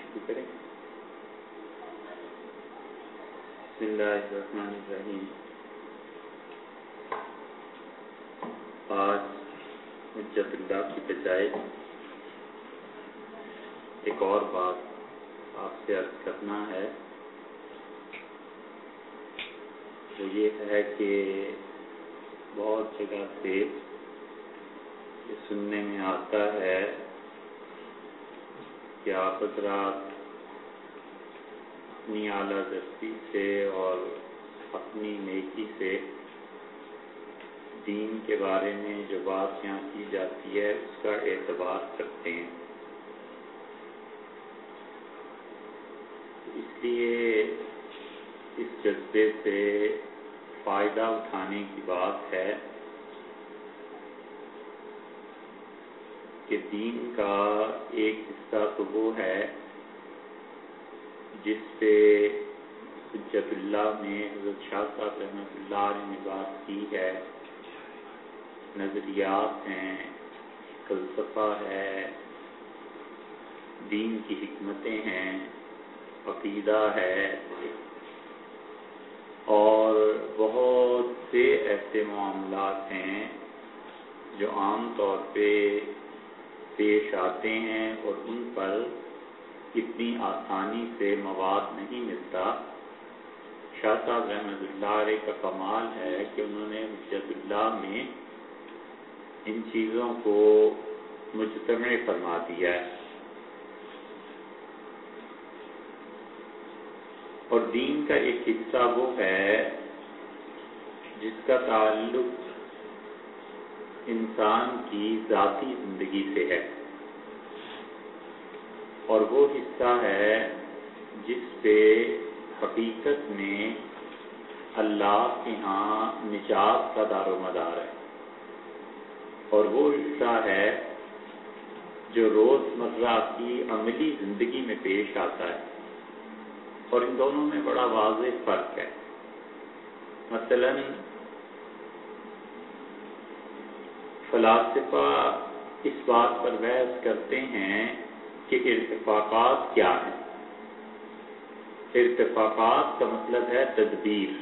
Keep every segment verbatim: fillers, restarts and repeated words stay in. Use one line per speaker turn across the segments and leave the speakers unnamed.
شروع کریں. بسم اللہ الرحمن الرحیم. آج حجت اللہ کی بجائے ایک اور بات آپ سے عرض کرنا ہے. وہ یہ ہے کہ بہت جگہ سے یہ سننے میں آتا ہے کہ آپ حضرات اپنی اعلیٰ دستی سے اور اپنی نیکی سے دین کے بارے میں جو بات یہاں کی جاتی ہے اس کا اعتبار کرتے ہیں. اس لیے اس جذبے سے فائدہ اٹھانے کی بات ہے کہ دین کا ایک حصہ تو وہ ہے جس پہ حجت اللہ نے حضرت شاہ صاحب رحمۃ اللہ علیہ نے بات کی ہے. نظریات ہیں، فلسفہ ہے، دین کی حکمتیں ہیں، عقیدہ ہے اور بہت سے ایسے معاملات ہیں جو عام طور پہ پیش آتے ہیں اور ان پر اتنی آسانی سے مواد نہیں ملتا. شاہ صاحب رحمۃ اللہ علیہ کا کمال ہے کہ انہوں نے حجت اللہ میں ان چیزوں کو مجتمع فرما دیا ہے. اور دین کا ایک حصہ وہ ہے جس کا تعلق انسان کی ذاتی زندگی سے ہے، اور وہ حصہ ہے جس پہ حقیقت میں اللہ کے ہاں نجات کا دار و مدار ہے، اور وہ حصہ ہے جو روز مرہ کی عملی زندگی میں پیش آتا ہے. اور ان دونوں میں بڑا واضح فرق ہے. مثلا فلاسفہ اس بات پر بحث کرتے ہیں کہ ارتفاقات کیا ہیں. ارتفاقات کا مطلب ہے تدبیر،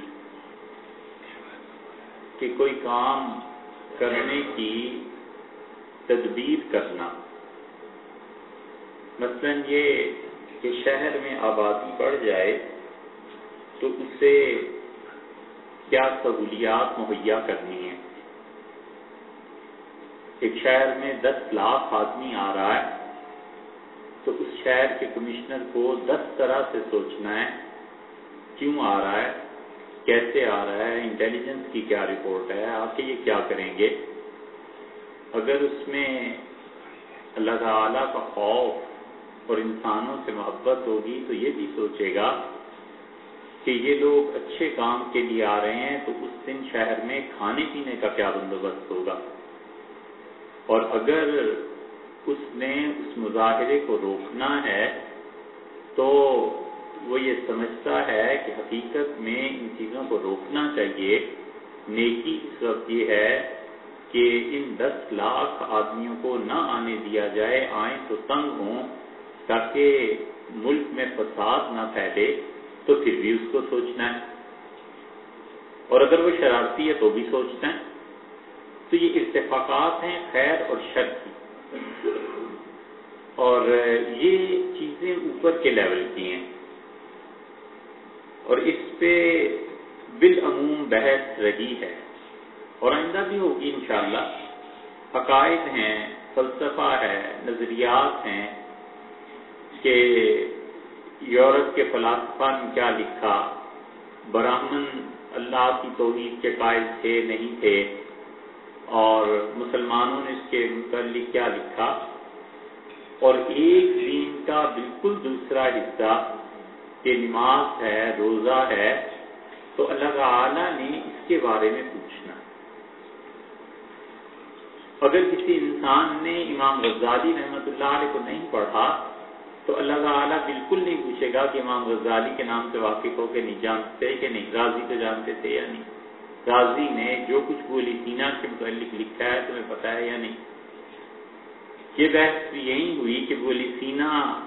کہ کوئی کام کرنے کی تدبیر کرنا. مثلا یہ کہ شہر میں آبادی بڑھ جائے تو اسے کیا سہولیات مہیا کرنی ہے. ایک شہر میں دس لاکھ آدمی آ رہا ہے تو اس شہر کے کمشنر کو دس طرح سے سوچنا ہے کیوں آ رہا ہے، کیسے آ رہا ہے، انٹیلیجنس کی کیا رپورٹ ہے، آ کے یہ کیا کریں گے. اگر اس میں اللہ تعالیٰ کا خوف اور انسانوں سے محبت ہوگی تو یہ بھی سوچے گا کہ یہ لوگ اچھے کام کے لیے آ رہے ہیں تو اس دن شہر میں کھانے پینے کا کیا بندوبست ہوگا. اور اگر اس نے اس مظاہرے کو روکنا ہے تو وہ یہ سمجھتا ہے کہ حقیقت میں ان چیزوں کو روکنا چاہیے. نیکی اس وقت یہ ہے کہ ان دس لاکھ آدمیوں کو نہ آنے دیا جائے، آئیں تو تنگ ہوں تاکہ ملک میں فساد نہ پھیلے، تو پھر بھی اس کو سوچنا ہے. اور اگر وہ شرارتی ہے تو بھی سوچنا ہے. تو یہ اتفاقات ہیں خیر اور شر کی، اور یہ چیزیں اوپر کے لیول کی ہیں، اور اس پہ بالعموم بحث رہی ہے اور آئندہ بھی ہوگی انشاءاللہ. عقائد ہیں، فلسفہ ہے، نظریات ہیں کہ یورپ کے فلاسفہ نے کیا لکھا، براہمن اللہ کی توحید کے قائل تھے نہیں تھے، اور مسلمانوں نے اس کے متعلق کیا لکھا. اور ایک دین کا بالکل دوسرا حصہ کہ نماز ہے، روزہ ہے، تو اللہ تعالیٰ نے اس کے بارے میں پوچھنا. اگر کسی انسان نے امام غزالی رحمۃ اللہ علیہ کو نہیں پڑھا تو اللہ تعالیٰ بالکل نہیں پوچھے گا کہ امام غزالی کے نام سے واقف ہو کے نہیں جانتے کہ نہیں، غازی تو جانتے تھے یا نہیں، غازی نے جو کچھ ابولی سینا کے متعلق لکھا ہے تمہیں پتہ ہے یا نہیں. یہ بحث بھی یہی ہوئی کہ ابولی سینا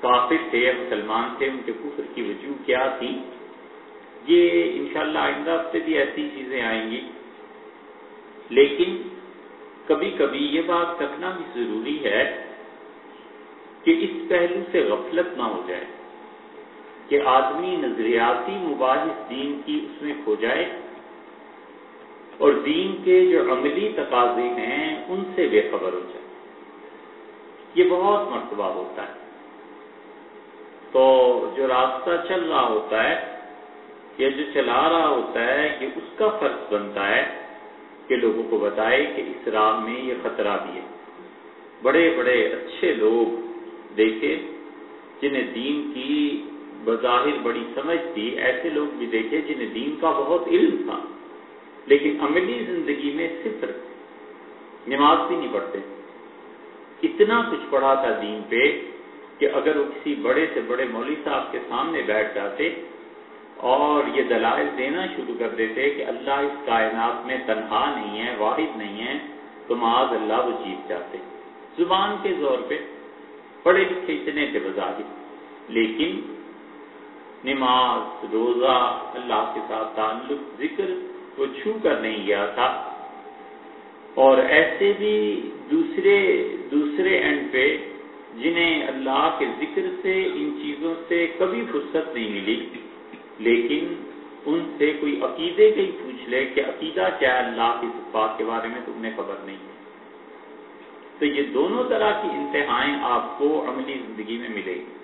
کافر تھے یا مسلمان تھے، ان کے کفر کی وجوہ کیا تھی، یہ انشاءاللہ آئندہ ہفتے بھی ایسی چیزیں آئیں گی. لیکن کبھی کبھی یہ بات کرنا بھی ضروری ہے کہ اس پہلو سے غفلت نہ ہو جائے کہ آدمی نظریاتی مباحث دین کی اس میں کھو جائے اور دین کے جو عملی تقاضے ہیں ان سے بے خبر ہو جائے. یہ بہت مرتبہ ہوتا ہے. تو جو راستہ چل رہا ہوتا ہے یا جو چلا رہا ہوتا ہے، یہ اس کا فرض بنتا ہے کہ لوگوں کو بتائے کہ اس راہ میں یہ خطرہ بھی ہے. بڑے بڑے اچھے لوگ دیکھے جنہیں دین کی بظاہر بڑی سمجھ تھی، ایسے لوگ بھی دیکھے جنہیں دین کا بہت علم تھا لیکن عملی زندگی میں صفر، نماز بھی نہیں پڑھتے. اتنا کچھ پڑھا تھا دین پہ کہ اگر وہ کسی بڑے سے بڑے مولوی صاحب کے سامنے بیٹھ جاتے اور یہ دلائل دینا شروع کر دیتے کہ اللہ اس کائنات میں تنہا نہیں ہے، واحد نہیں ہے، تو معاذ اللہ وہ جیت جاتے. زبان کے زور پہ پڑھے لکھے اتنے تھے بظاہر، لیکن نماز، روزہ، اللہ کے ساتھ تعلق، ذکر وہ چھو کر نہیں گیا تھا. اور ایسے بھی دوسرے دوسرے اینڈ پہ جنہیں اللہ کے ذکر سے، ان چیزوں سے کبھی فرصت نہیں ملی، لیکن ان سے کوئی عقیدے کا ہی پوچھ لے کہ عقیدہ کیا ہے اللہ کی صفات کے بارے میں، تو انہیں خبر نہیں ہے. تو یہ دونوں طرح کی انتہائیں آپ کو عملی زندگی میں ملے گی.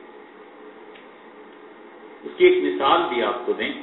اس کی ایک مثال بھی آپ کو دیں.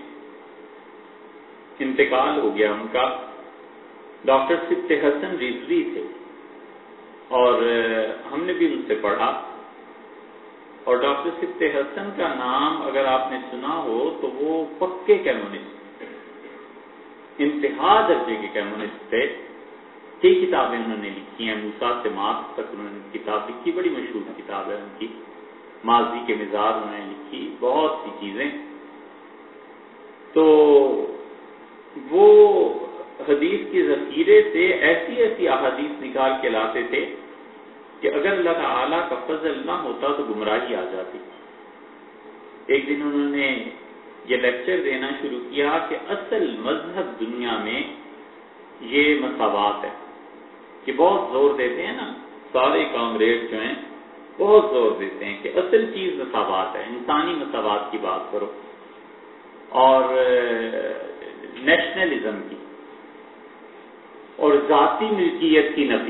انتقال ہو گیا ان کا. ڈاکٹر سبت حسن رضوی تھے اور ہم نے بھی ان سے پڑھا. اور ڈاکٹر سبت حسن کا نام اگر آپ نے سنا ہو تو وہ پکے کمیونسٹ، انتہا درجے کے کمیونسٹ تھے. کئی کتابیں انہوں نے لکھی ہیں، موسیٰ سے مارکس تک انہوں نے کتاب لکھی، بڑی مشہور کتاب ہے ان کی. ماضی کے مزار انہوں نے لکھی، بہت سی چیزیں. تو وہ حدیث کے ذخیرے سے ایسی ایسی احادیث نکال کے لاتے تھے کہ اگر اللہ تعالیٰ کا فضل نہ ہوتا تو گمراہی آ جاتی. ایک دن انہوں نے یہ لیکچر دینا شروع کیا کہ اصل مذہب دنیا میں یہ مساوات ہے، کہ بہت زور دیتے ہیں نا سارے کامریڈ جو ہیں، بہت زور دیتے ہیں کہ اصل چیز مساوات ہے، انسانی مساوات کی بات کرو اور نیشنلزم کی اور ذاتی ملکیت کی نفی.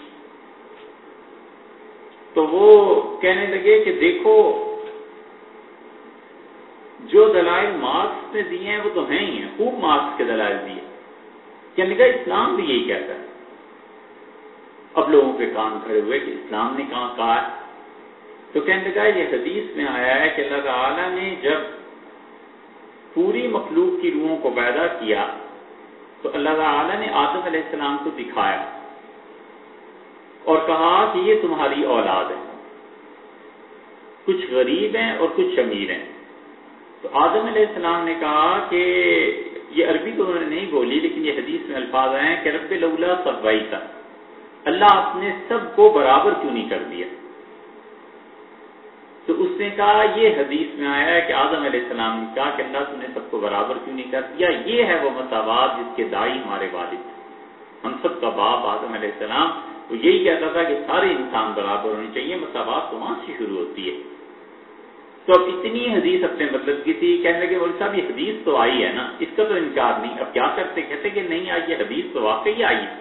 تو وہ کہنے لگے کہ دیکھو جو دلائل مارکس نے دیے ہیں وہ تو ہیں ہی ہیں، خوب مارکس کے دلائل دیے. کہنے لگا اسلام بھی یہی کہتا ہے. اب لوگوں کے کان کھڑے ہوئے کہ اسلام نے کہاں کہا ہے؟ تو کہنے لگا یہ حدیث میں آیا ہے کہ اللہ تعالیٰ نے جب پوری مخلوق کی روحوں کو پیدا کیا تو اللہ تعالیٰ نے آدم علیہ السلام کو دکھایا اور کہا کہ یہ تمہاری اولاد ہے، کچھ غریب ہیں اور کچھ امیر ہیں. تو آدم علیہ السلام نے کہا کہ یہ عربی تو انہوں نے نہیں بولی لیکن یہ حدیث میں الفاظ ہیں کہ رب لولا سویتہ، اللہ آپ نے سب کو برابر کیوں نہیں کر دیا؟ تو اس نے کہا یہ حدیث میں آیا ہے کہ آدم علیہ السلام نے کہا کہ اللہ تم نے سب کو برابر کیوں نہیں کر دیا. یہ ہے وہ مساوات جس کے دائی ہمارے والد تھے، ہم سب کا باپ آدم علیہ السلام. وہ یہی کہتا تھا کہ سارے انسان برابر ہونے چاہیے. مساوات تو وہاں سے شروع ہوتی ہے. تو اب اتنی حدیث اپنے مطلب کی تھی. کہنے لگے مولوی صاحب یہ حدیث تو آئی ہے نا، اس کا تو انکار نہیں. اب کیا کرتے؟ کہتے کہ نہیں آئی، یہ حدیث تو واقعی آئی ہے.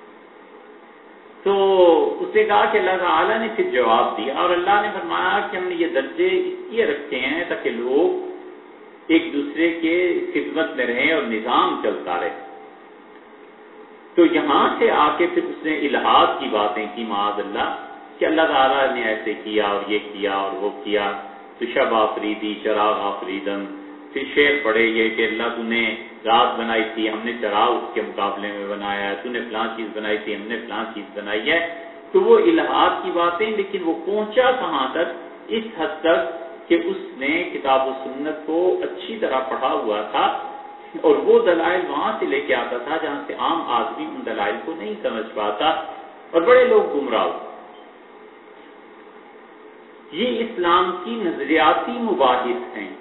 تو اس نے کہا کہ اللہ تعالیٰ نے پھر جواب دیا اور اللہ نے فرمایا کہ ہم نے یہ درجے اس لیے رکھے ہیں تاکہ لوگ ایک دوسرے کے خدمت میں رہیں اور نظام چلتا رہے. تو یہاں سے آ کے پھر اس نے الہاد کی باتیں کی معاذ اللہ کہ اللہ تعالیٰ نے ایسے کیا اور یہ کیا اور وہ کیا. تو شب آفریدی چراغ آفریدم. پھر شعر پڑھے یہ کہ اللہ تو نے رات بنائی تھی، ہم نے چراغ اس کے مقابلے میں بنایا ہے، تو نے فلاں چیز بنائی تھی، ہم نے فلاں چیز بنائی ہے. تو وہ الہاد کی باتیں، لیکن وہ پہنچا کہاں تک؟ اس حد تک کہ اس نے کتاب و سنت کو اچھی طرح پڑھا ہوا تھا اور وہ دلائل وہاں سے لے کے آتا تھا جہاں سے عام آدمی ان دلائل کو نہیں سمجھ پاتا اور بڑے لوگ گمراہ. یہ اسلام کی نظریاتی مباحث ہیں،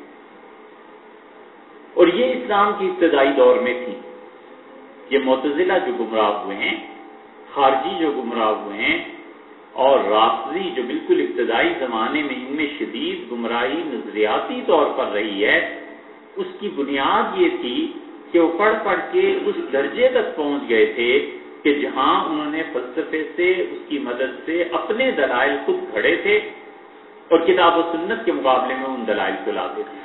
اور یہ اسلام کی ابتدائی دور میں تھی۔ یہ معتزلہ جو گمراہ ہوئے ہیں، خارجی جو گمراہ ہوئے ہیں، اور رافضی جو بالکل ابتدائی زمانے میں ان میں شدید گمراہی نظریاتی طور پر رہی ہے، اس کی بنیاد یہ تھی کہ وہ پڑھ پڑھ کے اس درجے تک پہنچ گئے تھے کہ جہاں انہوں نے فلسفے سے، اس کی مدد سے اپنے دلائل خود گھڑے تھے اور کتاب و سنت کے مقابلے میں ان دلائل کو لاتے تھے۔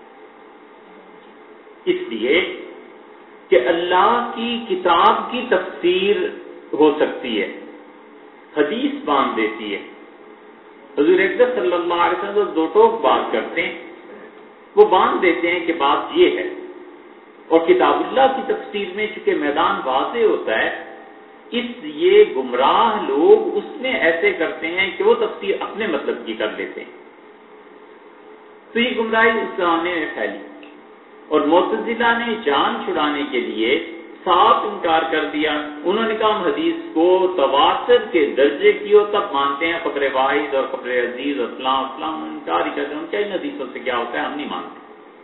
اس لیے کہ اللہ کی کتاب کی تفسیر ہو سکتی ہے، حدیث باندھ دیتی ہے۔ حضور اقدس صلی اللہ علیہ وسلم دو ٹوک بات کرتے ہیں، وہ باندھ دیتے ہیں کہ بات یہ ہے، اور کتاب اللہ کی تفسیر میں چونکہ میدان واضح ہوتا ہے، اس لیے گمراہ لوگ اس میں ایسے کرتے ہیں کہ وہ تفسیر اپنے مطلب کی کر لیتے ہیں۔ تو یہ گمراہی اس زمانے میں پھیلی، اور معتزلہ نے جان چھڑانے کے لیے صاف انکار کر دیا۔ انہوں نے کہا ہم حدیث کو تواتر کے درجے کی ہو تب مانتے ہیں، خبر واحد اور خبر عزیز اور فلاں فلاں انکار ہی کرتے ہیں، ان کیا ان حدیثوں سے کیا ہوتا ہے، ہم نہیں مانتے۔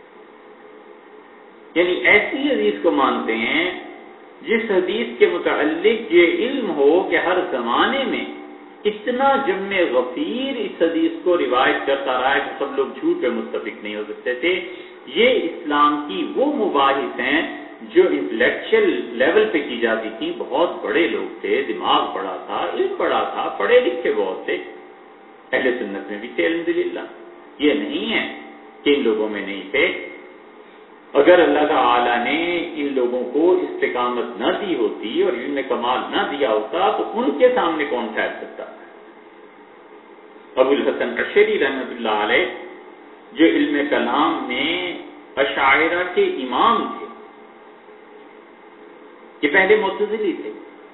یعنی ایسی حدیث کو مانتے ہیں جس حدیث کے متعلق یہ علم ہو کہ ہر زمانے میں اتنا جمع غفیر اس حدیث کو روایت کرتا رہا ہے کہ سب لوگ جھوٹ پہ متفق نہیں ہو سکتے تھے۔ یہ اسلام کی وہ مباحث ہیں جو انٹلیکچل لیول پہ کی جاتی تھی۔ بہت بڑے لوگ تھے، دماغ بڑا تھا، علم بڑا تھا، پڑھے لکھے بہت تھے، اہل سنت میں بھی تھے الحمدللہ۔ یہ نہیں ہے کہ ان لوگوں میں نہیں تھے۔ اگر اللہ تعالی نے ان لوگوں کو استقامت نہ دی ہوتی اور علم کمال نہ دیا ہوتا تو ان کے سامنے کون ٹھہر سکتا؟ ابو الحسن اشعری رحمۃ اللہ علیہ جو علم کلام میں اشاعرہ کے امام تھے، یہ پہلے معتزلی تھے،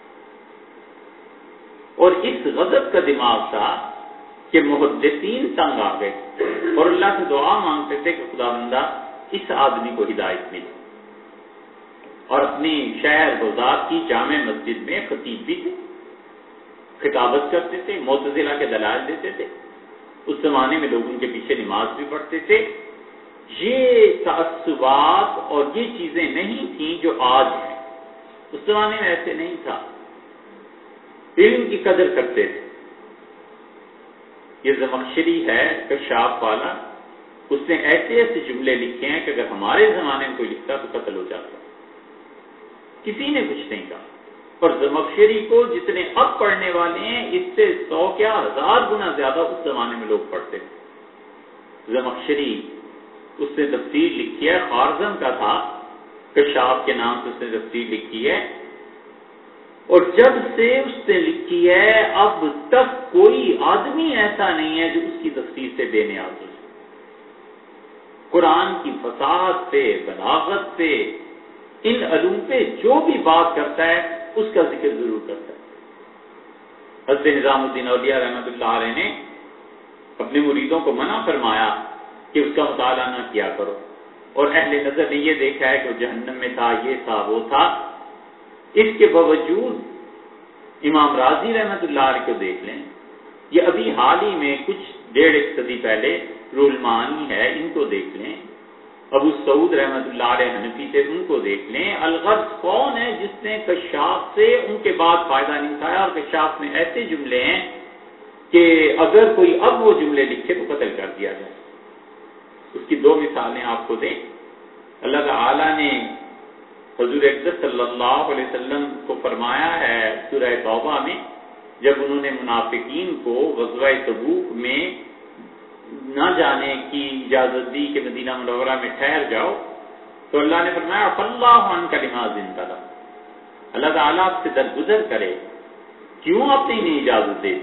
اور اس غضب کا دماغ تھا کہ محدثین تنگ آ گئے اور اللہ سے دعا مانگتے تھے کہ خدا بندہ اس آدمی کو ہدایت ملے، اور اپنی شہر بغداد کی جامع مسجد میں خطیب بھی تھے، خطابت کرتے تھے، معتزلہ کے دلائل دیتے تھے۔ اس زمانے میں لوگ ان کے پیچھے نماز بھی پڑھتے تھے۔ یہ تعصبات اور یہ چیزیں نہیں تھیں جو آج ہیں، اس زمانے میں ایسے نہیں تھا، علم کی قدر کرتے تھے۔ یہ زمخشری ہے کشاف والا، اس نے ایسے ایسے جملے لکھے ہیں کہ اگر ہمارے زمانے میں کوئی لکھتا تو قتل ہو جاتا، کسی نے کچھ نہیں کہا۔ اور زمخشری کو جتنے اب پڑھنے والے ہیں اس سے سو کیا ہزار گنا زیادہ اس زمانے میں لوگ پڑھتے تھے۔ زمخشری اس نے تفسیر لکھی ہے، خارزم کا تھا، کشاف کے نام سے اس نے تفسیر لکھی ہے، اور جب سے اس نے لکھی ہے اب تک کوئی آدمی ایسا نہیں ہے جو اس کی تفسیر سے بے نیاز ہو۔ قرآن کی فصاحت پہ، بلاغت پہ، ان علوم پہ جو بھی بات کرتا ہے اس کا ذکر ضرور کرتا ہے۔ حضرت نظام الدین اولیاء رحمۃ اللہ علیہ نے اپنے مریدوں کو منع فرمایا کہ اس کا مطالعہ نہ کیا کرو، اور اہل نظر نے یہ دیکھا ہے کہ وہ جہنم میں تھا، یہ تھا، وہ تھا۔ اس کے باوجود امام راضی رحمۃ اللہ علیہ کو دیکھ لیں، یہ ابھی حال ہی میں کچھ ڈیڑھ ایک صدی پہلے رول معانی ہے، ان کو دیکھ لیں۔ ابو سعود رحمۃ اللہ علیہ حنفی تھے، ان کو دیکھ لیں۔ الغرض کون ہے جس نے کشاف سے ان کے بعد فائدہ نہیں اٹھایا، اور کشاف میں ایسے جملے ہیں کہ اگر کوئی اب وہ جملے لکھے تو قتل کر دیا جائے۔ اس کی دو مثالیں آپ کو دیں۔ اللہ تعالی نے حضور اقدس صلی اللہ علیہ وسلم کو فرمایا ہے سورہ توبہ میں، جب انہوں نے منافقین کو غزوہ تبوک میں نہ جانے کی اجازت دی کہ مدینہ منورہ میں ٹھہر جاؤ، تو اللہ نے فرمایا فاللہ عنک لما اذنت لہ، اللہ تعالیٰ آپ سے درگزر کرے، کیوں آپ نے انہیں اجازت دے دی؟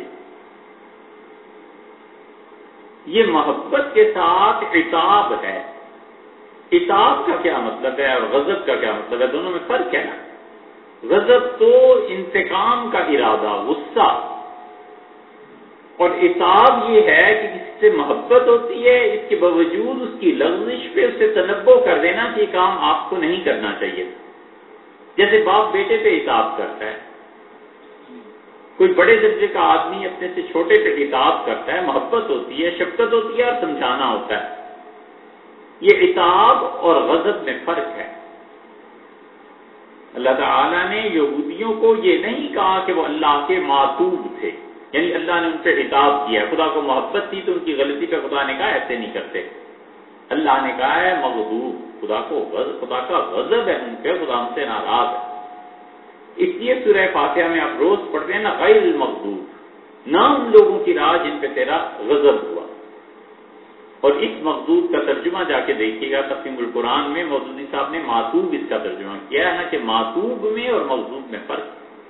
یہ محبت کے ساتھ عتاب ہے۔ عتاب کا کیا مطلب ہے اور غضب کا کیا مطلب ہے؟ دونوں میں فرق ہے نا۔ غضب تو انتقام کا ارادہ، غصہ، اور عتاب یہ ہے کہ کسی سے محبت ہوتی ہے، اس کے باوجود اس کی لغزش پہ اسے تنبہ کر دینا کہ یہ کام آپ کو نہیں کرنا چاہیے، جیسے باپ بیٹے پہ عتاب کرتا ہے کوئی بڑے درجے کا آدمی اپنے سے چھوٹے پہ عتاب کرتا ہے، محبت ہوتی ہے، شفقت ہوتی ہے اور سمجھانا ہوتا ہے. یہ عتاب اور غضب میں فرق ہے. اللہ تعالیٰ نے یہودیوں کو یہ نہیں کہا کہ وہ اللہ کے معتوب تھے، یعنی اللہ نے ان پہ عتاب کیا. خدا کو محبت تھی تو ان کی غلطی پہ خدا نے کہا ایسے نہیں کرتے. اللہ نے کہا ہے مغضوب، خدا کو غضب، خدا کا غضب ہے ان پہ، خدا ان سے ناراض ہے. اس لیے سورہ فاتحہ میں آپ روز پڑھتے ہیں نا، غیر المغضوب، نہ ان لوگوں کی راہ جن پہ تیرا غضب ہوا. اور اس مغضوب کا ترجمہ جا کے دیکھیے گا تقسیم القرآن میں مودودی صاحب نے معتوب اس کا ترجمہ کیا ہے نا کہ معتوب میں اور مغضوب میں فرق.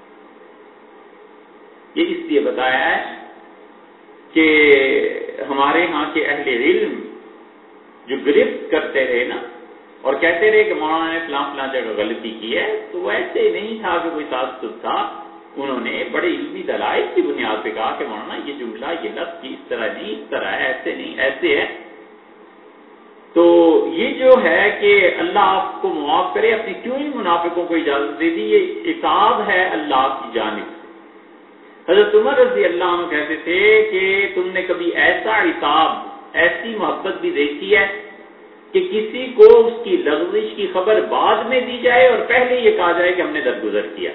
یہ اس لیے بتایا ہے کہ ہمارے ہاں کے اہل علم جو گرفت کرتے رہے نا اور کہتے رہے کہ مولانا نے فلاں فلاں جگہ غلطی کی ہے، تو وہ ایسے نہیں تھا کہ کوئی تعصب تھا. انہوں نے بڑے علمی دلائل کی بنیاد پہ کہا کہ مولانا یہ جملہ یہ لفظ کی اس طرح نہیں، اس طرح ہے، ایسے نہیں، ایسے ہے. تو یہ جو ہے کہ اللہ آپ کو معاف کرے، اپنی کیوں ہی منافقوں کو اجازت دے دی، یہ عتاب ہے اللہ کی جانب. حضرت عمر رضی اللہ عنہ کہتے تھے کہ تم نے کبھی ایسا عتاب، ایسی محبت بھی دیکھی ہے کہ کسی کو اس کی لغزش کی خبر بعد میں دی جائے اور پہلے یہ کہا جائے کہ ہم نے درگزر کیا.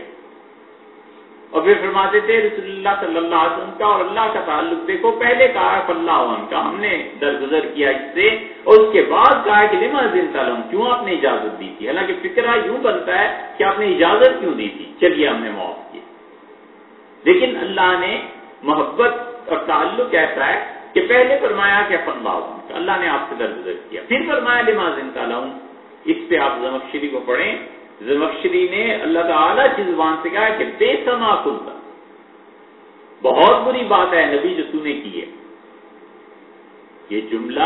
اور پھر فرماتے تھے رسول اللہ صلی اللہ علیہ وسلم کا اور اللہ کا تعلق دیکھو، پہلے کہا فاللہ عنہ کا ہم نے درگزر کیا اس سے، اور اس کے بعد کہا کہ لما اذنت لهم، کیوں آپ نے اجازت دی تھی. حالانکہ فکرہ یوں بنتا ہے کہ آپ نے اجازت کیوں دی تھی، چلیے ہم نے معاف کیا. لیکن اللہ نے محبت اور تعلق ایسا ہے کہ پہلے فرمایا کہ فاللہ عنہ کا، اللہ نے آپ سے درگزر کیا، پھر فرمایا لما اذنت لهم. اس پہ آپ زمخشری کو پڑھیں. زمخشری نے اللہ تعالیٰ کی زبان سے کہا کہ بے سما کلتا، بہت بری بات ہے نبی جو تو نے کی ہے. یہ جملہ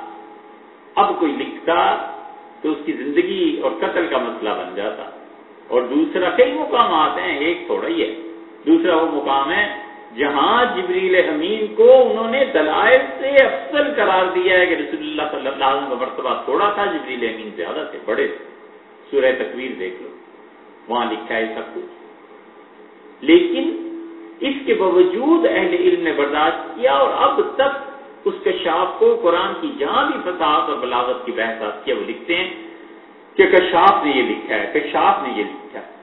اب کوئی لکھتا تو اس کی زندگی اور قتل کا مسئلہ بن جاتا. اور دوسرا کئی مقامات ہیں، ایک تھوڑا ہی ہے. دوسرا وہ مقام ہے جہاں جبریل امین کو انہوں نے دلائل سے افضل قرار دیا ہے کہ رسول اللہ صلی اللہ علیہ وسلم کا مرتبہ تھوڑا تھا، جبریل امین زیادہ تھے، بڑے تھے. سورہ تکویر دیکھ لو، وہاں لکھا ہے سب کچھ. لیکن اس کے باوجود اہل علم نے برداشت کیا اور اب تک اس کشاف کو قرآن کی جہاں بھی فصاحت اور بلاغت کی بحث آتی ہے وہ لکھتے ہیں کہ کشاف نے یہ لکھا ہے، کشاف نے یہ لکھا ہے.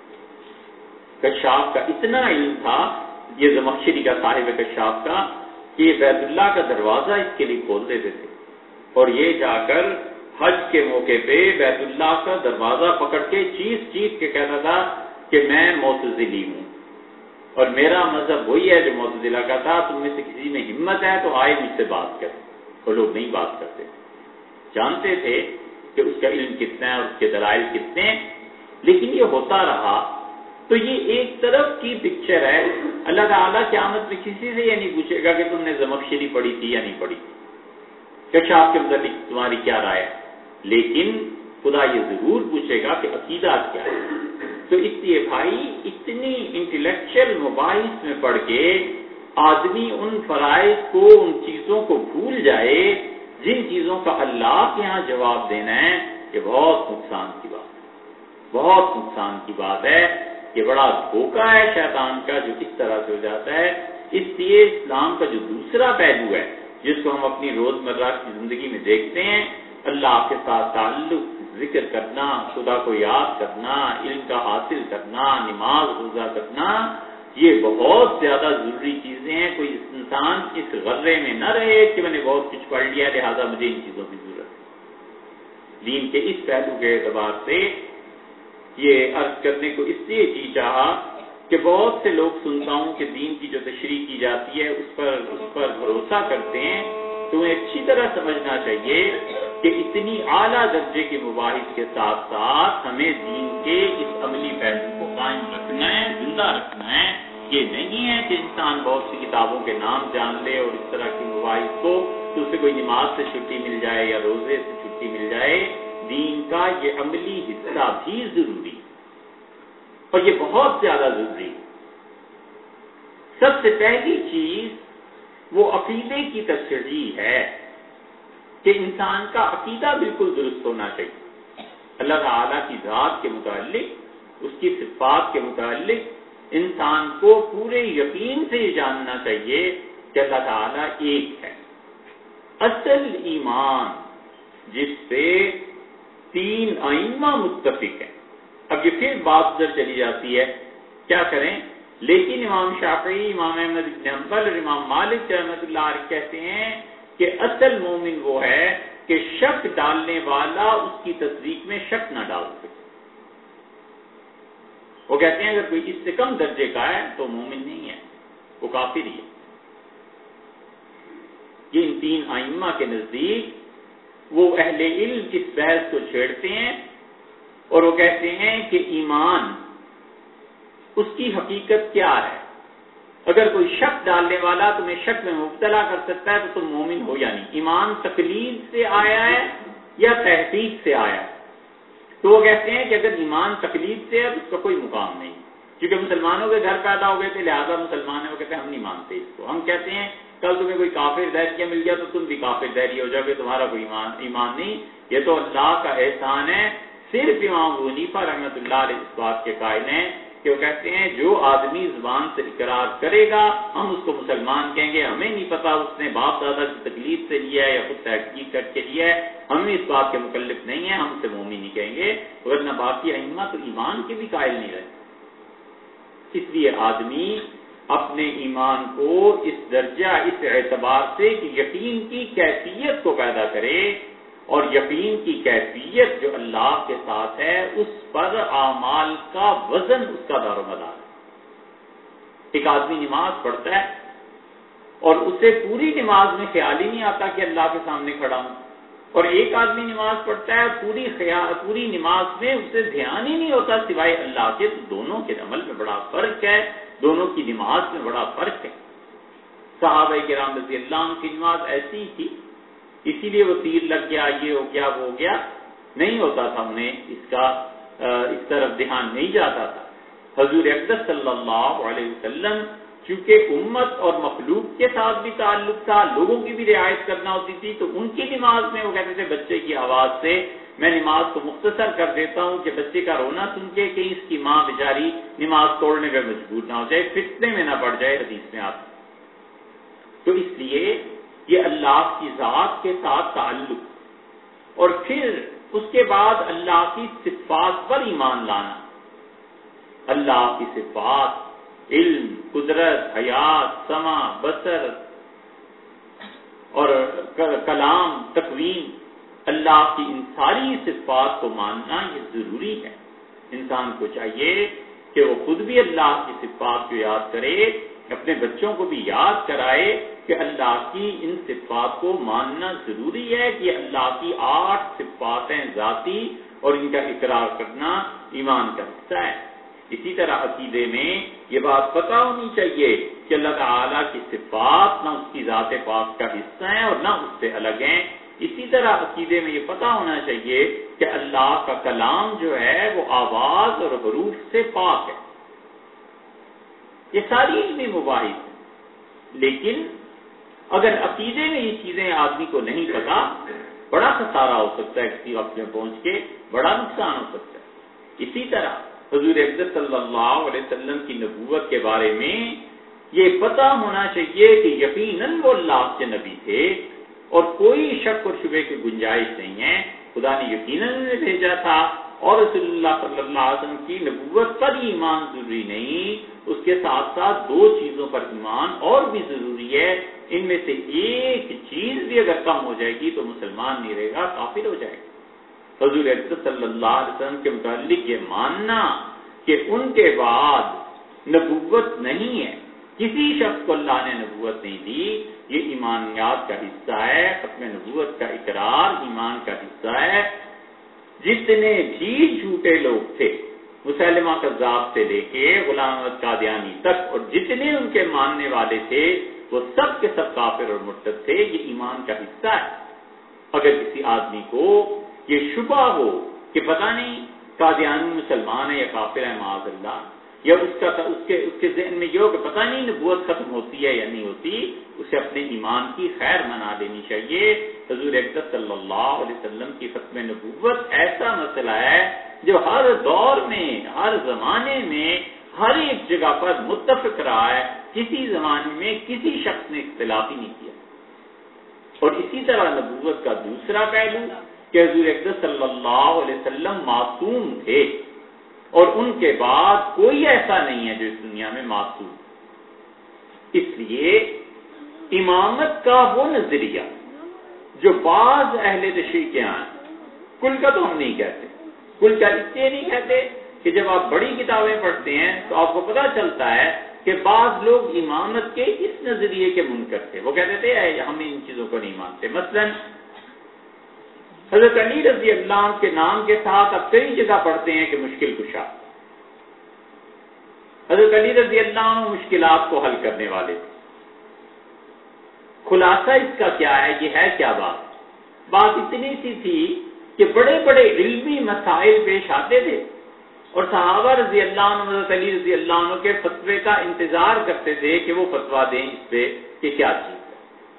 کشاف کا اتنا علم تھا یہ زمخشری کا صاحب کشاف کا کہ یہ بیت اللہ کا دروازہ اس کے لیے کھول دیتے تھے اور یہ جا کر حج کے موقع پہ بیت اللہ کا دروازہ پکڑ کے چیخ چیخ کے کہتا تھا کہ میں معتزلی ہوں اور میرا مذہب وہی ہے جو معتزلہ کا تھا. تم میں سے کسی میں ہمت ہے تو آئے مجھ سے بات کرے. وہ لوگ نہیں بات کرتے، جانتے تھے کہ اس کا علم کتنا ہے اور اس کے دلائل کتنے ہیں. لیکن یہ ہوتا رہا. تو یہ ایک طرف کی پکچر ہے. اللہ تعالیٰ قیامت میں کسی سے یہ نہیں پوچھے گا کہ تم نے زمخشری پڑھی تھی یا نہیں پڑھی تھی، کشاف کے متعلق تمہاری کیا رائے ہے. لیکن خدا یہ ضرور پوچھے گا کہ عقیدہ کیا ہے. تو اس لیے بھائی اتنی انٹلیکچل مباحث میں پڑھ کے آدمی ان فرائض کو، ان چیزوں کو بھول جائے جن چیزوں کا اللہ کے ہاں جواب دینا ہے، یہ بہت نقصان کی بات ہے، بہت نقصان کی بات ہے. یہ بڑا دھوکہ ہے شیطان کا جو اس طرح سے ہو جاتا ہے. اس لیے اسلام کا جو دوسرا پہلو ہے جس کو ہم اپنی روزمرہ کی زندگی میں دیکھتے ہیں، اللہ کے ساتھ تعلق، ذکر کرنا، خدا کو یاد کرنا، علم کا حاصل کرنا، نماز روزہ کرنا، یہ بہت زیادہ ضروری چیزیں ہیں. کوئی انسان اس غرے میں نہ رہے کہ میں نے بہت کچھ پڑھ لیا لہذا مجھے ان چیزوں کی ضرورت ہے. دین کے اس پہلو کے اعتبار سے یہ عرض کرنے کو اس لیے جی چاہا کہ بہت سے لوگ سنتا ہوں کہ دین کی جو تشریح کی جاتی ہے اس پر اس پر بھروسہ کرتے ہیں. تو انہیں اچھی طرح سمجھنا چاہیے کہ اتنی اعلیٰ درجے کے مباحث کے ساتھ ساتھ ہمیں دین کے اس عملی پہلو کو قائم رکھنا ہے، زندہ رکھنا ہے. یہ نہیں ہے کہ انسان بہت سی کتابوں کے نام جان لے اور اس طرح کی مباحث کو تو اسے کوئی نماز سے چھٹی مل جائے یا روزے سے چھٹی مل جائے. دین کا یہ عملی حصہ بھی ضروری اور یہ بہت زیادہ ضروری. سب سے پہلی چیز وہ عقیدے کی تشریح ہے کہ انسان کا عقیدہ بالکل درست ہونا چاہیے. اللہ تعالیٰ کی ذات کے متعلق، اس کی صفات کے متعلق انسان کو پورے یقین سے یہ جاننا چاہیے کہ اللہ تعالیٰ ایک ہے۔ اصل ایمان جس سے تین ائمہ متفق ہیں۔ اب یہ پھر بات ادھر چلی جاتی ہے، کیا کریں؟ لیکن امام شافعی، امام احمد بن حنبل اور امام مالک رحمۃ اللہ علیہ کہتے ہیں کہ اصل مومن وہ ہے کہ شک ڈالنے والا اس کی تصدیق میں شک نہ ڈال سکے۔ وہ کہتے ہیں اگر کوئی اس سے کم درجے کا ہے تو مومن نہیں ہے، وہ کافر ہی ہے۔ یہ ان تین ائمہ کے نزدیک وہ اہل علم اس بحث کو چھیڑتے ہیں اور وہ کہتے ہیں کہ ایمان اس کی حقیقت کیا ہے؟ اگر کوئی شک ڈالنے والا تمہیں شک میں مبتلا کر سکتا ہے تو تم مومن ہو یا نہیں۔ ایمان تقلید سے آیا ہے یا تحقیق سے آیا ہے؟ تو وہ کہتے ہیں کہ اگر ایمان تقلید سے ہے تو اس کا کوئی مقام نہیں، کیونکہ مسلمانوں کے گھر پیدا ہو گئے تھے، لہٰذا مسلمان ہیں، وہ کہتے ہیں ہم نہیں مانتے اس کو۔ ہم کہتے ہیں کل تمہیں کوئی کافر دہریہ مل گیا تو تم بھی کافر دہریہ ہو جاؤ گے، تمہارا کوئی ایمان ایمان نہیں۔ یہ تو اللہ کا احسان ہے۔ صرف امام ابو حنیفہ رحمۃ اللہ علیہ اس بات کے قائل ہیں کہ وہ کہتے ہیں جو آدمی زبان سے اقرار کرے گا ہم اس کو مسلمان کہیں گے، ہمیں نہیں پتا اس نے باپ دادا کی تکلیف سے لیا ہے یا خود تحقیق کر کے لیا ہے، ہم اس بات کے مکلف نہیں ہیں، ہم اسے مومن نہیں کہیں گے، ورنہ باقی ائمہ تو ایمان کے بھی قائل نہیں رہے۔ اس لیے آدمی اپنے ایمان کو اس درجہ اس اعتبار سے کہ یقین کی کیفیت کو پیدا کرے، اور یقین کی کیفیت جو اللہ کے ساتھ ہے اس پر اعمال کا وزن اس کا دار و مدار ہے۔ ایک آدمی نماز پڑھتا ہے اور اسے پوری نماز میں خیال ہی نہیں آتا کہ اللہ کے سامنے کھڑا ہوں، اور ایک آدمی نماز پڑھتا ہے پوری خیال پوری نماز میں اسے دھیان ہی نہیں ہوتا سوائے اللہ کے۔ تو دونوں کے عمل میں بڑا فرق ہے، دونوں کی نماز میں بڑا فرق ہے۔ صحابہ کرام رضی اللہ عنہ کی نماز ایسی ہی تھی، اسی لیے وہ تیر لگ گیا، یہ ہو گیا، وہ ہو گیا، نہیں ہوتا تھا، انہیں اس کا اس طرف دھیان نہیں جاتا تھا۔ حضور اقدس صلی اللہ علیہ وسلم چونکہ امت اور مخلوق کے ساتھ بھی تعلق تھا، لوگوں کی بھی رعایت کرنا ہوتی تھی، تو ان کی نماز میں وہ کہتے تھے بچے کی آواز سے میں نماز کو مختصر کر دیتا ہوں کہ بچے کا رونا سن کے کہ اس کی ماں بیچاری نماز توڑنے پہ مجبور نہ ہو جائے، فتنے میں نہ پڑ جائے، حدیث میں آتا۔ تو اس لیے یہ اللہ کی ذات کے ساتھ تعلق، اور پھر اس کے بعد اللہ کی صفات پر ایمان لانا۔ اللہ کی صفات، علم، قدرت، حیات، سمع، بصر اور کلام، تکوین، اللہ کی ان ساری صفات کو ماننا یہ ضروری ہے۔ انسان کو چاہیے کہ وہ خود بھی اللہ کی صفات کو یاد کرے، اپنے بچوں کو بھی یاد کرائے کہ اللہ کی ان صفات کو ماننا ضروری ہے کہ اللہ کی آٹھ صفات ہیں ذاتی، اور ان کا اقرار کرنا ایمان کا حصہ ہے۔ اسی طرح عقیدے میں یہ بات پتہ ہونی چاہیے کہ اللہ تعالیٰ کی صفات نہ اس کی ذات پاک کا حصہ ہیں اور نہ اس سے الگ ہیں۔ اسی طرح عقیدے میں یہ پتہ ہونا چاہیے کہ اللہ کا کلام جو ہے وہ آواز اور حروف سے پاک ہے۔ یہ ساری علمی مباحث ہیں، لیکن اگر عقیدے میں یہ چیزیں آدمی کو نہیں پتا، بڑا خسارہ ہو سکتا ہے، کسی وقت میں پہنچ کے بڑا نقصان ہو سکتا ہے۔ اسی طرح حضور اقدس صلی اللہ علیہ وسلم کی نبوت کے بارے میں یہ پتہ ہونا چاہیے کہ یقیناً وہ اللہ کے نبی تھے اور کوئی شک اور شبہ کی گنجائش نہیں ہے، خدا نے یقیناً انہیں بھیجا تھا، اور رسول اللہ صلی اللہ علیہ وسلم کی نبوت پر ہی ایمان ضروری نہیں، اس کے ساتھ ساتھ دو چیزوں پر ایمان اور بھی ضروری ہے۔ ان میں سے ایک چیز بھی اگر کم ہو جائے گی تو مسلمان نہیں رہے گا، کافر ہو جائے گا۔ حضور اقدس صلی اللہ علیہ وسلم کے متعلق یہ ماننا کہ ان کے بعد نبوت نہیں ہے، کسی شخص کو اللہ نے نبوت نہیں دی، یہ ایمانیات کا حصہ ہے، ختم نبوت کا اقرار ایمان کا حصہ ہے۔ جتنے بھی جھوٹے لوگ تھے، مسلمہ کذاب سے لے کے غلام احمد قادیانی تک، اور جتنے ان کے ماننے والے تھے وہ سب کے سب کافر اور مرتد تھے، یہ ایمان کا حصہ ہے۔ اگر کسی آدمی کو یہ شبہ ہو کہ پتہ نہیں قادیانی مسلمان ہے یا کافر ہے معاذ اللہ، یا اس کا اس کے اس کے ذہن میں یہ ہو کہ پتہ نہیں نبوت ختم ہوتی ہے یا نہیں ہوتی، اسے اپنے ایمان کی خیر منا لینی چاہیے۔ حضور اقدس صلی اللہ علیہ وسلم کی ختم نبوت ایسا مسئلہ ہے جو ہر دور میں، ہر زمانے میں ہر ایک جگہ پر متفق رہا ہے، کسی زمانے میں کسی شخص نے اختلاف ہی نہیں کیا۔ اور اسی طرح نبوت کا دوسرا پہلو کہ حضور اقدس صلی اللہ علیہ وسلم معصوم تھے، اور ان کے بعد کوئی ایسا نہیں ہے جو اس دنیا میں معصوم۔ اس لیے امامت کا وہ نظریہ جو بعض اہل تشریع کے ہیں، کل کا تو ہم نہیں کہتے، کل کا اس لیے نہیں کہتے کہ جب آپ بڑی کتابیں پڑھتے ہیں تو آپ کو پتہ چلتا ہے کہ بعض لوگ امامت کے اس نظریے کے منکر تھے، وہ کہتے تھے ہم ان چیزوں کو نہیں مانتے۔ مثلا حضرت علی رضی اللہ عنہ کے نام کے ساتھ اب کئی جگہ پڑھتے ہیں کہ مشکل کشا۔ حضرت علی رضی اللہ عنہ مشکلات کو حل کرنے والے تھے۔ خلاصہ اس کا کیا ہے؟ یہ ہے کیا بات؟ بات اتنی سی تھی کہ بڑے بڑے علمی مسائل پیش آتے تھے اور صحابہ رضی اللہ عنہ حضرت علی رضی اللہ عنہ کے فتوے کا انتظار کرتے تھے کہ وہ فتوا دیں اس پہ کہ کیا چیز ہے۔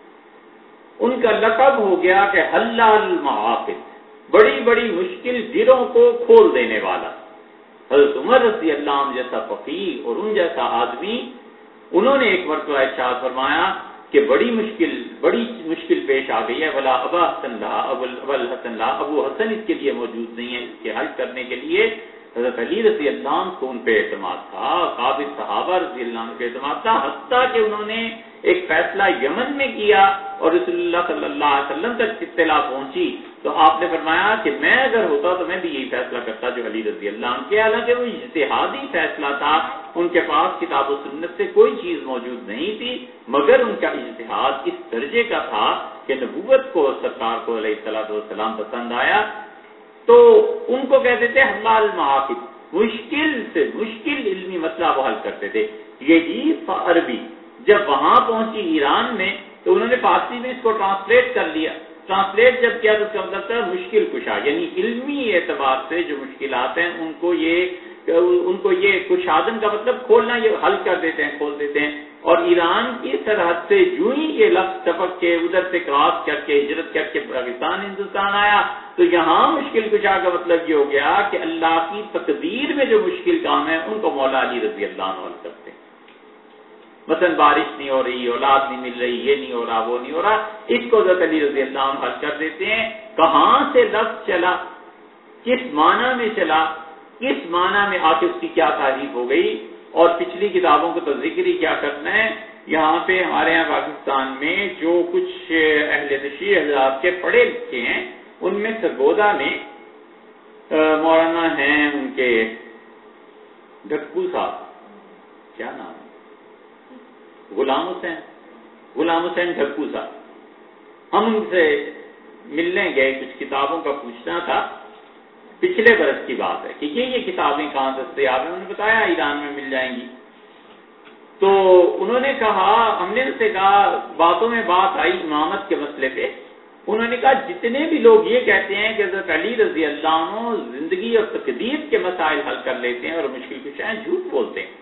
ان کا لقب ہو گیا کہ حلال المعاقد، بڑی بڑی مشکل گروں کو کھول دینے والا۔ حضرت عمر رضی اللہ عنہ جیسا فقیہ اور ان جیسا آدمی، انہوں نے ایک مرتبہ ارشاد فرمایا کہ بڑی مشکل بڑی مشکل پیش آ گئی ہے، ولا ابا حسن لا ابو الحسن لا ابو حسن اس کے لیے موجود نہیں ہے اس کے حل کرنے کے لیے۔ حضرت علی رضی اللہ عنہ کو ان پہ اعتماد تھا، قابل صحابہ رضی اللہ عنہ کے اعتماد تھا، حتیٰ کہ انہوں نے ایک فیصلہ یمن میں کیا اور رسول اللہ صلی اللہ علیہ وسلم تک اطلاع پہنچی تو آپ نے فرمایا کہ میں اگر ہوتا تو میں بھی یہی فیصلہ کرتا جو علی رضی اللہ عنہ کے، حالانکہ وہ اجتہادی فیصلہ تھا، ان کے پاس کتاب و سنت سے کوئی چیز موجود نہیں تھی، مگر ان کا اجتہاد اس درجے کا تھا کہ نبوت کو سرکار کو علیہ الصلوۃ والسلام پسند آیا، تو ان کو کہتے تھے حلال المعاقد، مشکل سے مشکل علمی مسئلہ وہ حل کرتے تھے۔ یہی عربی جب وہاں پہنچی ایران میں تو انہوں نے فارسی میں اس کو ٹرانسلیٹ کر لیا، ٹرانسلیٹ جب کیا تو اس کا مطلب تھا مشکل کشا، یعنی علمی اعتبار سے جو مشکلات ہیں ان کو یہ ان کو یہ کشادن کا مطلب کھولنا، یہ حل کر دیتے ہیں، کھول دیتے ہیں۔ اور ایران کی سرحد سے جو ہی یہ لفظ ٹپک کے ادھر سے کراس کر کے ہجرت کر کے پاکستان ہندوستان آیا تو یہاں مشکل کشا کا مطلب یہ ہو گیا کہ اللہ کی تقدیر میں جو مشکل کام ہے ان کو مولا علی رضی اللہ عنہ حل کرتے ہیں۔ مثلا بارش نہیں ہو رہی، اولاد نہیں مل رہی، یہ نہیں ہو رہا، وہ نہیں ہو رہا، اس کو حضرت علی رضی اللہ عنہ حل کر دیتے ہیں۔ کہاں سے لفظ چلا، کس معنی میں چلا، کس معنی میں آ کے اس کی کیا تعریف ہو گئی، اور پچھلی کتابوں کو تو ذکر ہی کیا کرنا ہے۔ یہاں پہ ہمارے یہاں پاکستان میں جو کچھ اہل تشریع حضرات کے پڑھے لکھے ہیں ان میں سرگودا میں مولانا ہیں ان کے ڈھکو صاحب، کیا نام ہے، غلام حسین غلام حسین ڈھکو صاحب، ہم ان سے ملنے گئے، کچھ کتابوں کا پوچھنا تھا، پچھلے برس کی بات ہے کہ یہ یہ کتابیں کہاں دستیاب ہیں، انہوں نے بتایا ایران میں مل جائیں گی۔ تو انہوں نے کہا، ہم نے ان سے کہا، باتوں میں بات آئی امامت کے مسئلے پہ، انہوں نے کہا جتنے بھی لوگ یہ کہتے ہیں کہ حضرت علی رضی اللہ عنہ زندگی اور تقدیر کے مسائل حل کر لیتے ہیں اور مشکل کشا ہیں، جھوٹ بولتے ہیں۔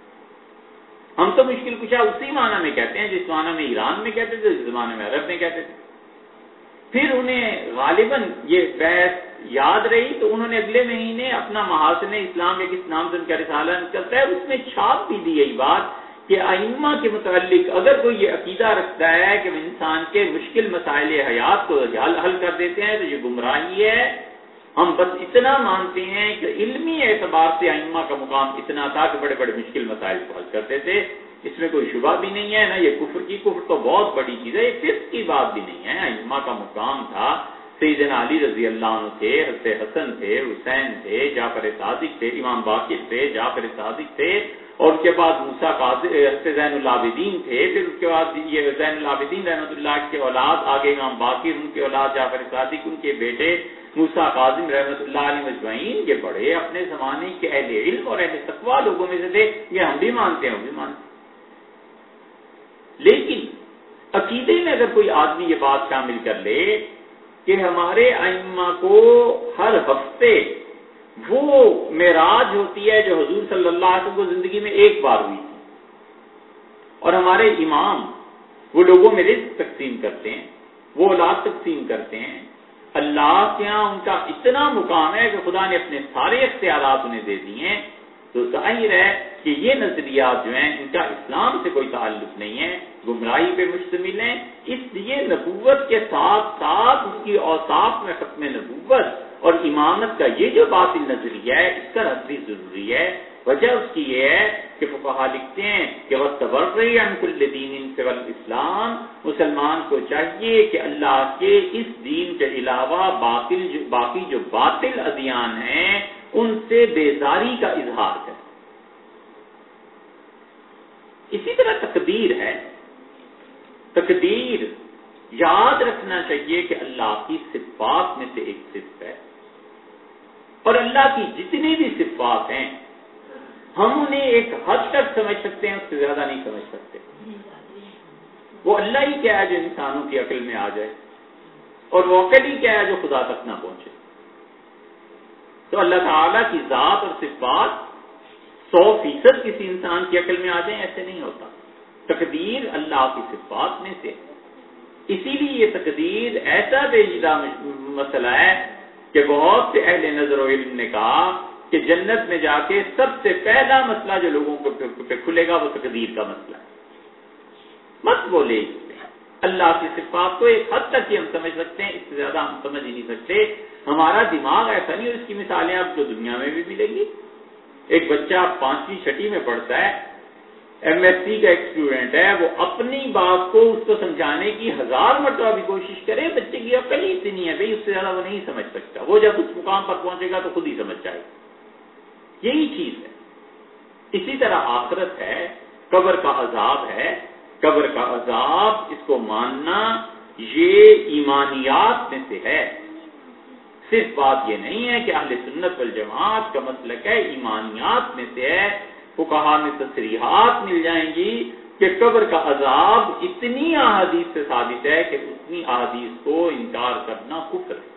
ہم تو مشکل کشا اسی معنی میں کہتے ہیں جس معنی میں ایران میں کہتے تھے، جس زمانے میں عرب میں کہتے تھے۔ پھر انہیں غالباً یہ بحث یاد رہی تو انہوں نے اگلے مہینے اپنا محاسن اسلام ایک اس نام سے ان کا رسالہ نکلتا ہے، اس میں چھاپ بھی دی یہی بات کہ ائمہ کے متعلق اگر کوئی یہ عقیدہ رکھتا ہے کہ انسان کے مشکل مسائل حیات کو حل کر دیتے ہیں تو یہ گمراہی ہے۔ ہم بس اتنا مانتے ہیں کہ علمی اعتبار سے ائمہ کا مقام اتنا تھا کہ بڑے بڑے مشکل مسائل کو حل کرتے تھے، اس میں کوئی شبہ بھی نہیں ہے، نہ یہ کفر کی، کفر تو بہت بڑی چیز ہے، یہ فسق کی بات بھی نہیں ہے۔ ائمہ کا مقام تھا، سیدنا علی رضی اللہ عنہ تھے، حضرت حسن تھے، حسین تھے، جعفر صادق تھے، امام باقر تھے، جعفر صادق تھے، اور اس کے بعد موسیٰ قاضی، حضرت زین العابدین تھے، پھر اس کے بعد یہ زین العابدین رحمۃ اللہ کے اولاد، آگے امام باقر، ان کے اولاد جعفر صادق، ان کے بیٹے موسیٰ قاضی رحمۃ اللہ علیہ مجمعین، یہ بڑے اپنے زمانے کے اہل علم اور اہل تقویٰ لوگوں میں سے تھے، یہ ہم بھی مانتے ہیں، ہم بھی مانتے ہیں۔ لیکن عقیدے میں اگر کوئی آدمی یہ بات شامل کر لے کہ ہمارے ائمہ کو ہر ہفتے وہ معراج ہوتی ہے جو حضور صلی اللہ علیہ وسلم کو زندگی میں ایک بار ہوئی تھی، اور ہمارے امام وہ لوگوں میں رزق تقسیم کرتے ہیں، وہ اولاد تقسیم کرتے ہیں، اللہ کے ہاں ان کا اتنا مقام ہے کہ خدا نے اپنے سارے اختیارات انہیں دے دیے ہیں، تو ظاہر ہے کہ یہ نظریات جو ہیں ان کا اسلام سے کوئی تعلق نہیں ہے، گمراہی پہ مشتمل ہیں، اس لیے نبوت کے ساتھ ساتھ اس کی اوصاف میں ختم نبوت اور امامت کا یہ جو باطل نظریہ ہے اس کا رد بھی ضروری ہے۔ وجہ اس کی یہ ہے کہ فقہا لکھتے ہیں کہ وَتَبَرِّئَ عَنْ كُلِّ دِينٍ سِوَى الْإِسْلَامِ، مسلمان کو چاہیے کہ اللہ کے اس دین کے علاوہ باطل جو باقی جو باطل ادیان ہیں ان سے بیزاری کا اظہار کرے۔ اسی طرح تقدیر ہے، تقدیر یاد رکھنا چاہیے کہ اللہ کی صفات میں سے ایک صفت ہے، اور اللہ کی جتنی بھی صفات ہیں ہم انہیں ایک حد تک سمجھ سکتے ہیں، اس سے زیادہ نہیں سمجھ سکتے۔ وہ اللہ ہی کیا ہے جو انسانوں کی عقل میں آ جائے، اور وہ عقل ہی کیا ہے جو خدا تک نہ پہنچے۔ تو اللہ تعالیٰ کی ذات اور صفات سو فیصد کسی انسان کی عقل میں آ جائیں ایسے نہیں ہوتا۔ تقدیر اللہ کی صفات میں سے، اسی لیے یہ تقدیر ایسا پیچیدہ مسئلہ ہے کہ بہت سے اہل نظر و علم نے کہا کہ جنت میں جا کے سب سے پہلا مسئلہ جو لوگوں کو پہ کھلے گا وہ تقدیر کا مسئلہ ہے۔ مت بولے، اللہ کی صفات کو ایک حد تک ہی ہم سمجھ سکتے ہیں، اس سے زیادہ ہم سمجھ ہی نہیں سکتے۔ ہمارا دماغ ایسا نہیں، اور اس کی مثالیں آپ کو دنیا میں بھی ملے گی۔ ایک بچہ پانچویں چھٹی میں پڑھتا ہے، ایم ایس سی کا ایک اسٹوڈنٹ ہے، وہ اپنی بات کو اس کو سمجھانے کی ہزار مرتبہ بھی کوشش کرے، بچے کی عقل ہی اتنی ہے بھائی اس سے زیادہ وہ نہیں سمجھ سکتا۔ وہ جب اس مقام پر پہنچے گا تو خود ہی سمجھ جائے گا۔ یہی چیز ہے۔ اسی طرح آخرت ہے، قبر کا عذاب ہے، قبر کا عذاب اس کو ماننا یہ ایمانیات میں سے ہے۔ صرف بات یہ نہیں ہے کہ اہل سنت والجماعت کا مسلک ہے، ایمانیات میں سے ہے۔ فقہا میں تصریحات مل جائیں گی کہ قبر کا عذاب اتنی احادیث سے ثابت ہے کہ اتنی احادیث کو انکار کرنا کفر ہے۔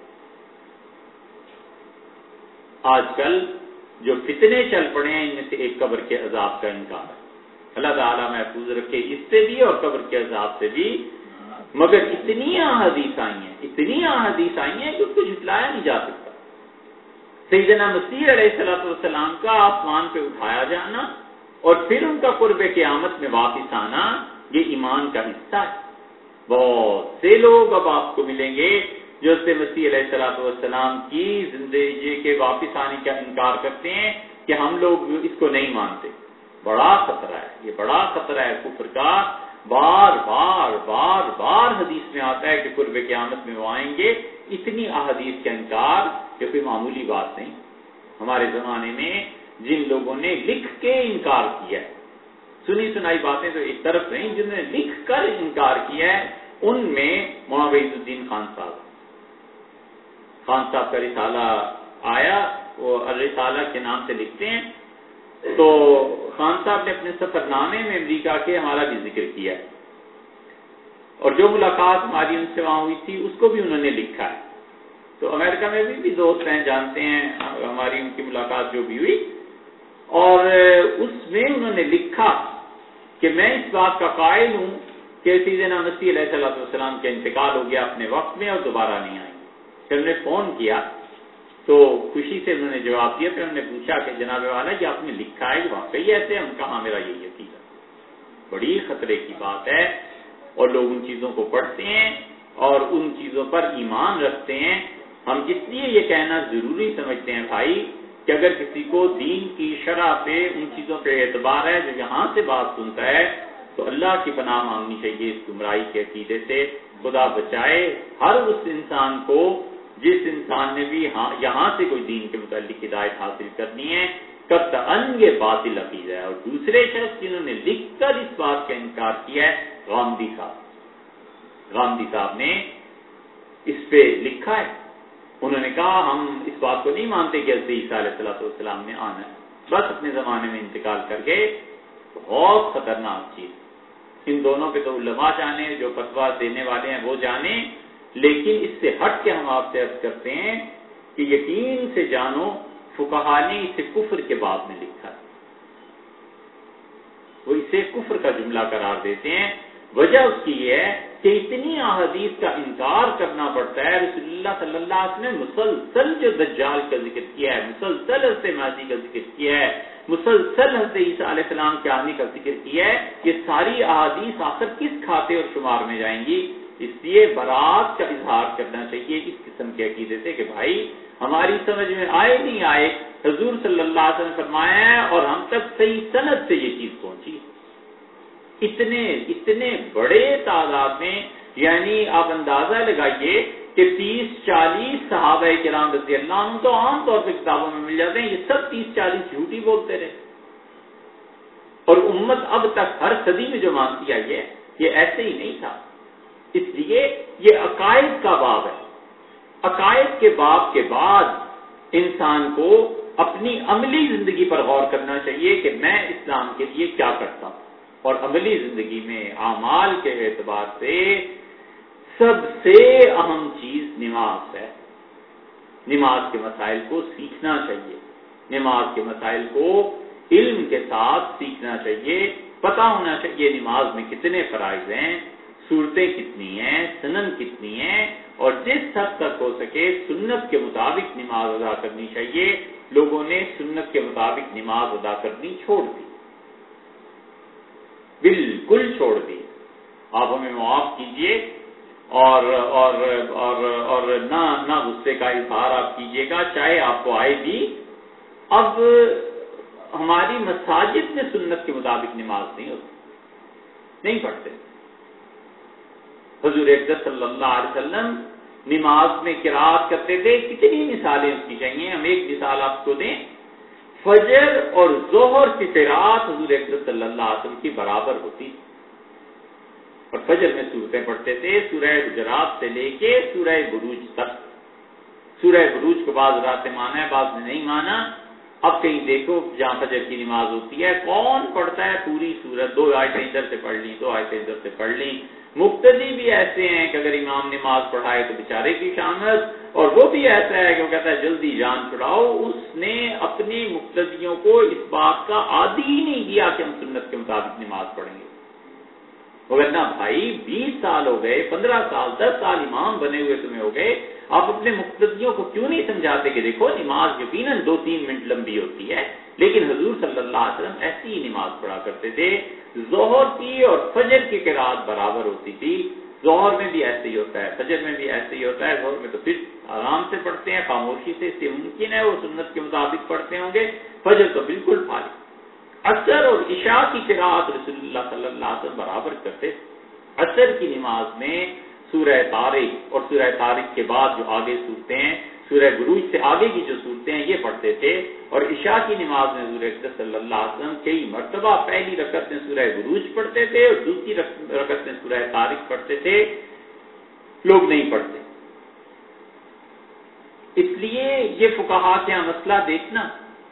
آج کل جو فتنے چل پڑے ہیں ان میں سے ایک قبر کے عذاب کا انکار ہے۔ اللہ تعالیٰ محفوظ رکھے اس سے بھی اور قبر کے عذاب سے بھی، مگر اتنی احادیث آئی ہیں اتنی احادیث آئی ہیں کہ اس کو جھٹلایا نہیں جا سکتا۔ سیدنا مسیح علیہ الصلوۃ والسلام کا آسمان پہ اٹھایا جانا اور پھر ان کا قرب قیامت میں واپس آنا یہ ایمان کا حصہ ہے۔ بہت سے لوگ اب آپ کو ملیں گے جو سے مسیح علیہ الصلوۃ والسلام کی زندگی کے واپس آنے کا انکار کرتے ہیں کہ ہم لوگ اس کو نہیں مانتے۔ بڑا خطرہ ہے، یہ بڑا خطرہ ہے کفر کا۔ بار بار بار بار حدیث میں آتا ہے کہ قرب قیامت میں وہ آئیں گے۔ اتنی احادیث کا انکار یہ کوئی معمولی بات نہیں۔ ہمارے زمانے میں جن لوگوں نے لکھ کے انکار کیا ہے، سنی سنائی باتیں تو ایک طرف نہیں، جنہوں نے لکھ کر انکار کیا ہے ان میں مولانا وحید الدین خان صاحب خان صاحب کا رسالہ آیا، وہ الرسالہ کے نام سے لکھتے ہیں۔ تو خان صاحب نے اپنے سفر نامے میں امریکہ کے ہمارا بھی ذکر کیا ہے، اور جو ملاقات ہماری ان سے وہاں ہوئی تھی اس کو بھی انہوں نے لکھا ہے۔ تو امریکہ میں بھی, بھی دوست ہیں، جانتے ہیں ہماری ان کی ملاقات جو بھی ہوئی، اور اس میں انہوں نے لکھا کہ میں اس بات کا قائل ہوں کہ سیدنا مسیح علیہ السلام کا انتقال ہو گیا اپنے وقت میں اور دوبارہ نہیں آئیں گے۔ پھر انہوں نے فون کیا تو خوشی سے انہوں نے جواب دیا۔ پھر انہوں نے پوچھا کہ جناب والا یہ آپ نے لکھا ہے کہ واقعی ایسے؟ ہم کہا میرا یہ یقین ہے۔ بڑی خطرے کی بات ہے، اور لوگ ان چیزوں کو پڑھتے ہیں اور ان چیزوں پر ایمان رکھتے ہیں۔ ہم اس لیے یہ کہنا ضروری سمجھتے ہیں بھائی کہ اگر کسی کو دین کی شرح پہ ان چیزوں پہ اعتبار ہے، جو یہاں سے بات سنتا ہے تو اللہ کی پناہ مانگنی چاہیے اس گمراہی کے عقیدے سے۔ خدا بچائے ہر اس انسان کو جس انسان نے بھی یہاں سے کوئی دین کے متعلق ہدایت حاصل کرنی ہے، قطعاً یہ باطل عقیدہ ہے۔ اور دوسرے شخص جنہوں نے لکھ کر اس بات کا انکار کیا ہے غامدی صاحب غامدی صاحب نے اس پہ لکھا ہے۔ انہوں نے کہا ہم اس بات کو نہیں مانتے کہ حضرت عیسیٰ علیہ السلام نے آنا ہے، بس اپنے زمانے میں انتقال کر گئے۔ بہت خطرناک چیز۔ ان دونوں پہ تو علماء جانے، جو فتویٰ دینے والے ہیں وہ جانے، لیکن اس سے ہٹ کے ہم آپ سے عرض کرتے ہیں کہ یقین سے جانو فقہا نے اسے کفر کے باب میں لکھا ہے، وہ اسے کفر کا جملہ قرار دیتے ہیں۔ وجہ اس کی یہ ہے کہ اتنی احادیث کا انکار کرنا پڑتا ہے. رسول اللہ صلی اللہ علیہ وسلم نے مسلسل جو دجال کا ذکر کیا ہے، مسلسل حضرت مہدی کا ذکر کیا ہے، مسلسل حضرت عیسیٰ علیہ السلام کے آنے کا ذکر کیا ہے، یہ ساری احادیث آخر کس کھاتے اور شمار میں جائیں گی؟ اس لیے برات کا اظہار کرنا چاہیے اس قسم کے عقیدے سے کہ بھائی ہماری سمجھ میں آئے نہیں آئے، حضور صلی اللہ علیہ وسلم نے فرمایا ہے اور ہم تک صحیح سند سے یہ چیز پہنچی. اتنے اتنے بڑے تعداد میں، یعنی آپ اندازہ لگائیے کہ تیس چالیس صحابہ کرام رضی اللہ عنہ تو عام طور پہ کتابوں میں مل جاتے ہیں، یہ سب تیس چالیس جھوٹی بولتے رہے، اور امت اب تک ہر صدی میں جو مانتی آئی ہے یہ ایسے ہی نہیں تھا. اس لیے یہ عقائد کا باب ہے. عقائد کے باب کے بعد انسان کو اپنی عملی زندگی پر غور کرنا چاہیے کہ میں اسلام کے لیے کیا کرتا ہوں، اور عملی زندگی میں اعمال کے اعتبار سے سب سے اہم چیز نماز ہے. نماز کے مسائل کو سیکھنا چاہیے، نماز کے مسائل کو علم کے ساتھ سیکھنا چاہیے، پتہ ہونا چاہیے نماز میں کتنے فرائض ہیں، صورتیں کتنی ہیں، سنن کتنی ہیں، اور جس حد تک ہو سکے سنت کے مطابق نماز ادا کرنی چاہیے. لوگوں نے سنت کے مطابق نماز ادا کرنی چھوڑ دی، بالکل چھوڑ دی. آپ ہمیں معاف کیجئے اور اور اور اور نہ نہ غصے کا اظہار آپ کیجئے گا، چاہے آپ کو آئے بھی. اب ہماری مساجد میں سنت کے مطابق نماز نہیں ہوتی، نہیں پڑھتے. حضور اقدس صلی اللہ علیہ وسلم نماز میں قرات کرتے تھے. کتنی مثالیں اس کی چاہیے، ہم ایک مثال آپ کو دیں. فجر اور ظہر کی قرات حضور اقدس صلی اللہ علیہ وسلم کی برابر ہوتی، اور فجر میں سورتیں پڑھتے تھے سورہ حجرات سے لے کے سورہ بروج تک. سورہ بروج کو بعض رات مانا ہے، بعض نے نہیں مانا. اب کہیں دیکھو جہاں فجر کی نماز ہوتی ہے کون پڑھتا ہے پوری سورت؟ دو آیتیں ادھر سے پڑھ لی، دو آیتیں ادھر سے پڑھ لی. مقتدی بھی ایسے ہیں کہ اگر امام نماز پڑھائے تو بیچارے کی شامت، اور وہ بھی ایسا ہے کہ وہ کہتا ہے جلدی جان چھڑاؤ. اس نے اپنے مقتدیوں کو اس بات کا عادی ہی نہیں دیا کہ ہم سنت کے مطابق نماز پڑھیں گے. ورنہ بھائی بیس سال ہو گئے، پندرہ سال، دس سال امام بنے ہوئے تمہیں ہو گئے، آپ اپنے مقتدیوں کو کیوں نہیں سمجھاتے کہ دیکھو نماز یقیناً دو تین منٹ لمبی ہوتی ہے، لیکن حضور صلی اللہ علیہ وسلم ایسی ہی نماز پڑھا کرتے تھے. ظہر کی اور فجر کی قرات برابر ہوتی تھی. ظہر میں بھی ایسے ہی ہوتا ہے، فجر میں بھی ایسے ہی ہوتا ہے. ظہر میں تو پھر آرام سے پڑھتے ہیں، خاموشی سے، اس سے ممکن ہے وہ سنت کے مطابق پڑھتے ہوں گے. فجر تو بالکل فارغ. عصر اور عشاء کی قرات رسول اللہ صلی اللہ علیہ وسلم برابر کرتے. عصر کی نماز میں سورہ طارق اور سورہ طارق کے بعد جو آگے صورتیں ہیں، سورہ بروج سے آگے کی جو صورتیں ہیں یہ پڑھتے تھے. اور عشاء کی نماز میں حضور اقدس صلی اللہ علیہ وسلم کئی مرتبہ پہلی رکعت میں سورہ بروج پڑھتے تھے اور دوسری رکعت میں سورہ طارق پڑھتے تھے. لوگ نہیں پڑھتے. اس لیے یہ فقہا کیا مسئلہ دیکھنا.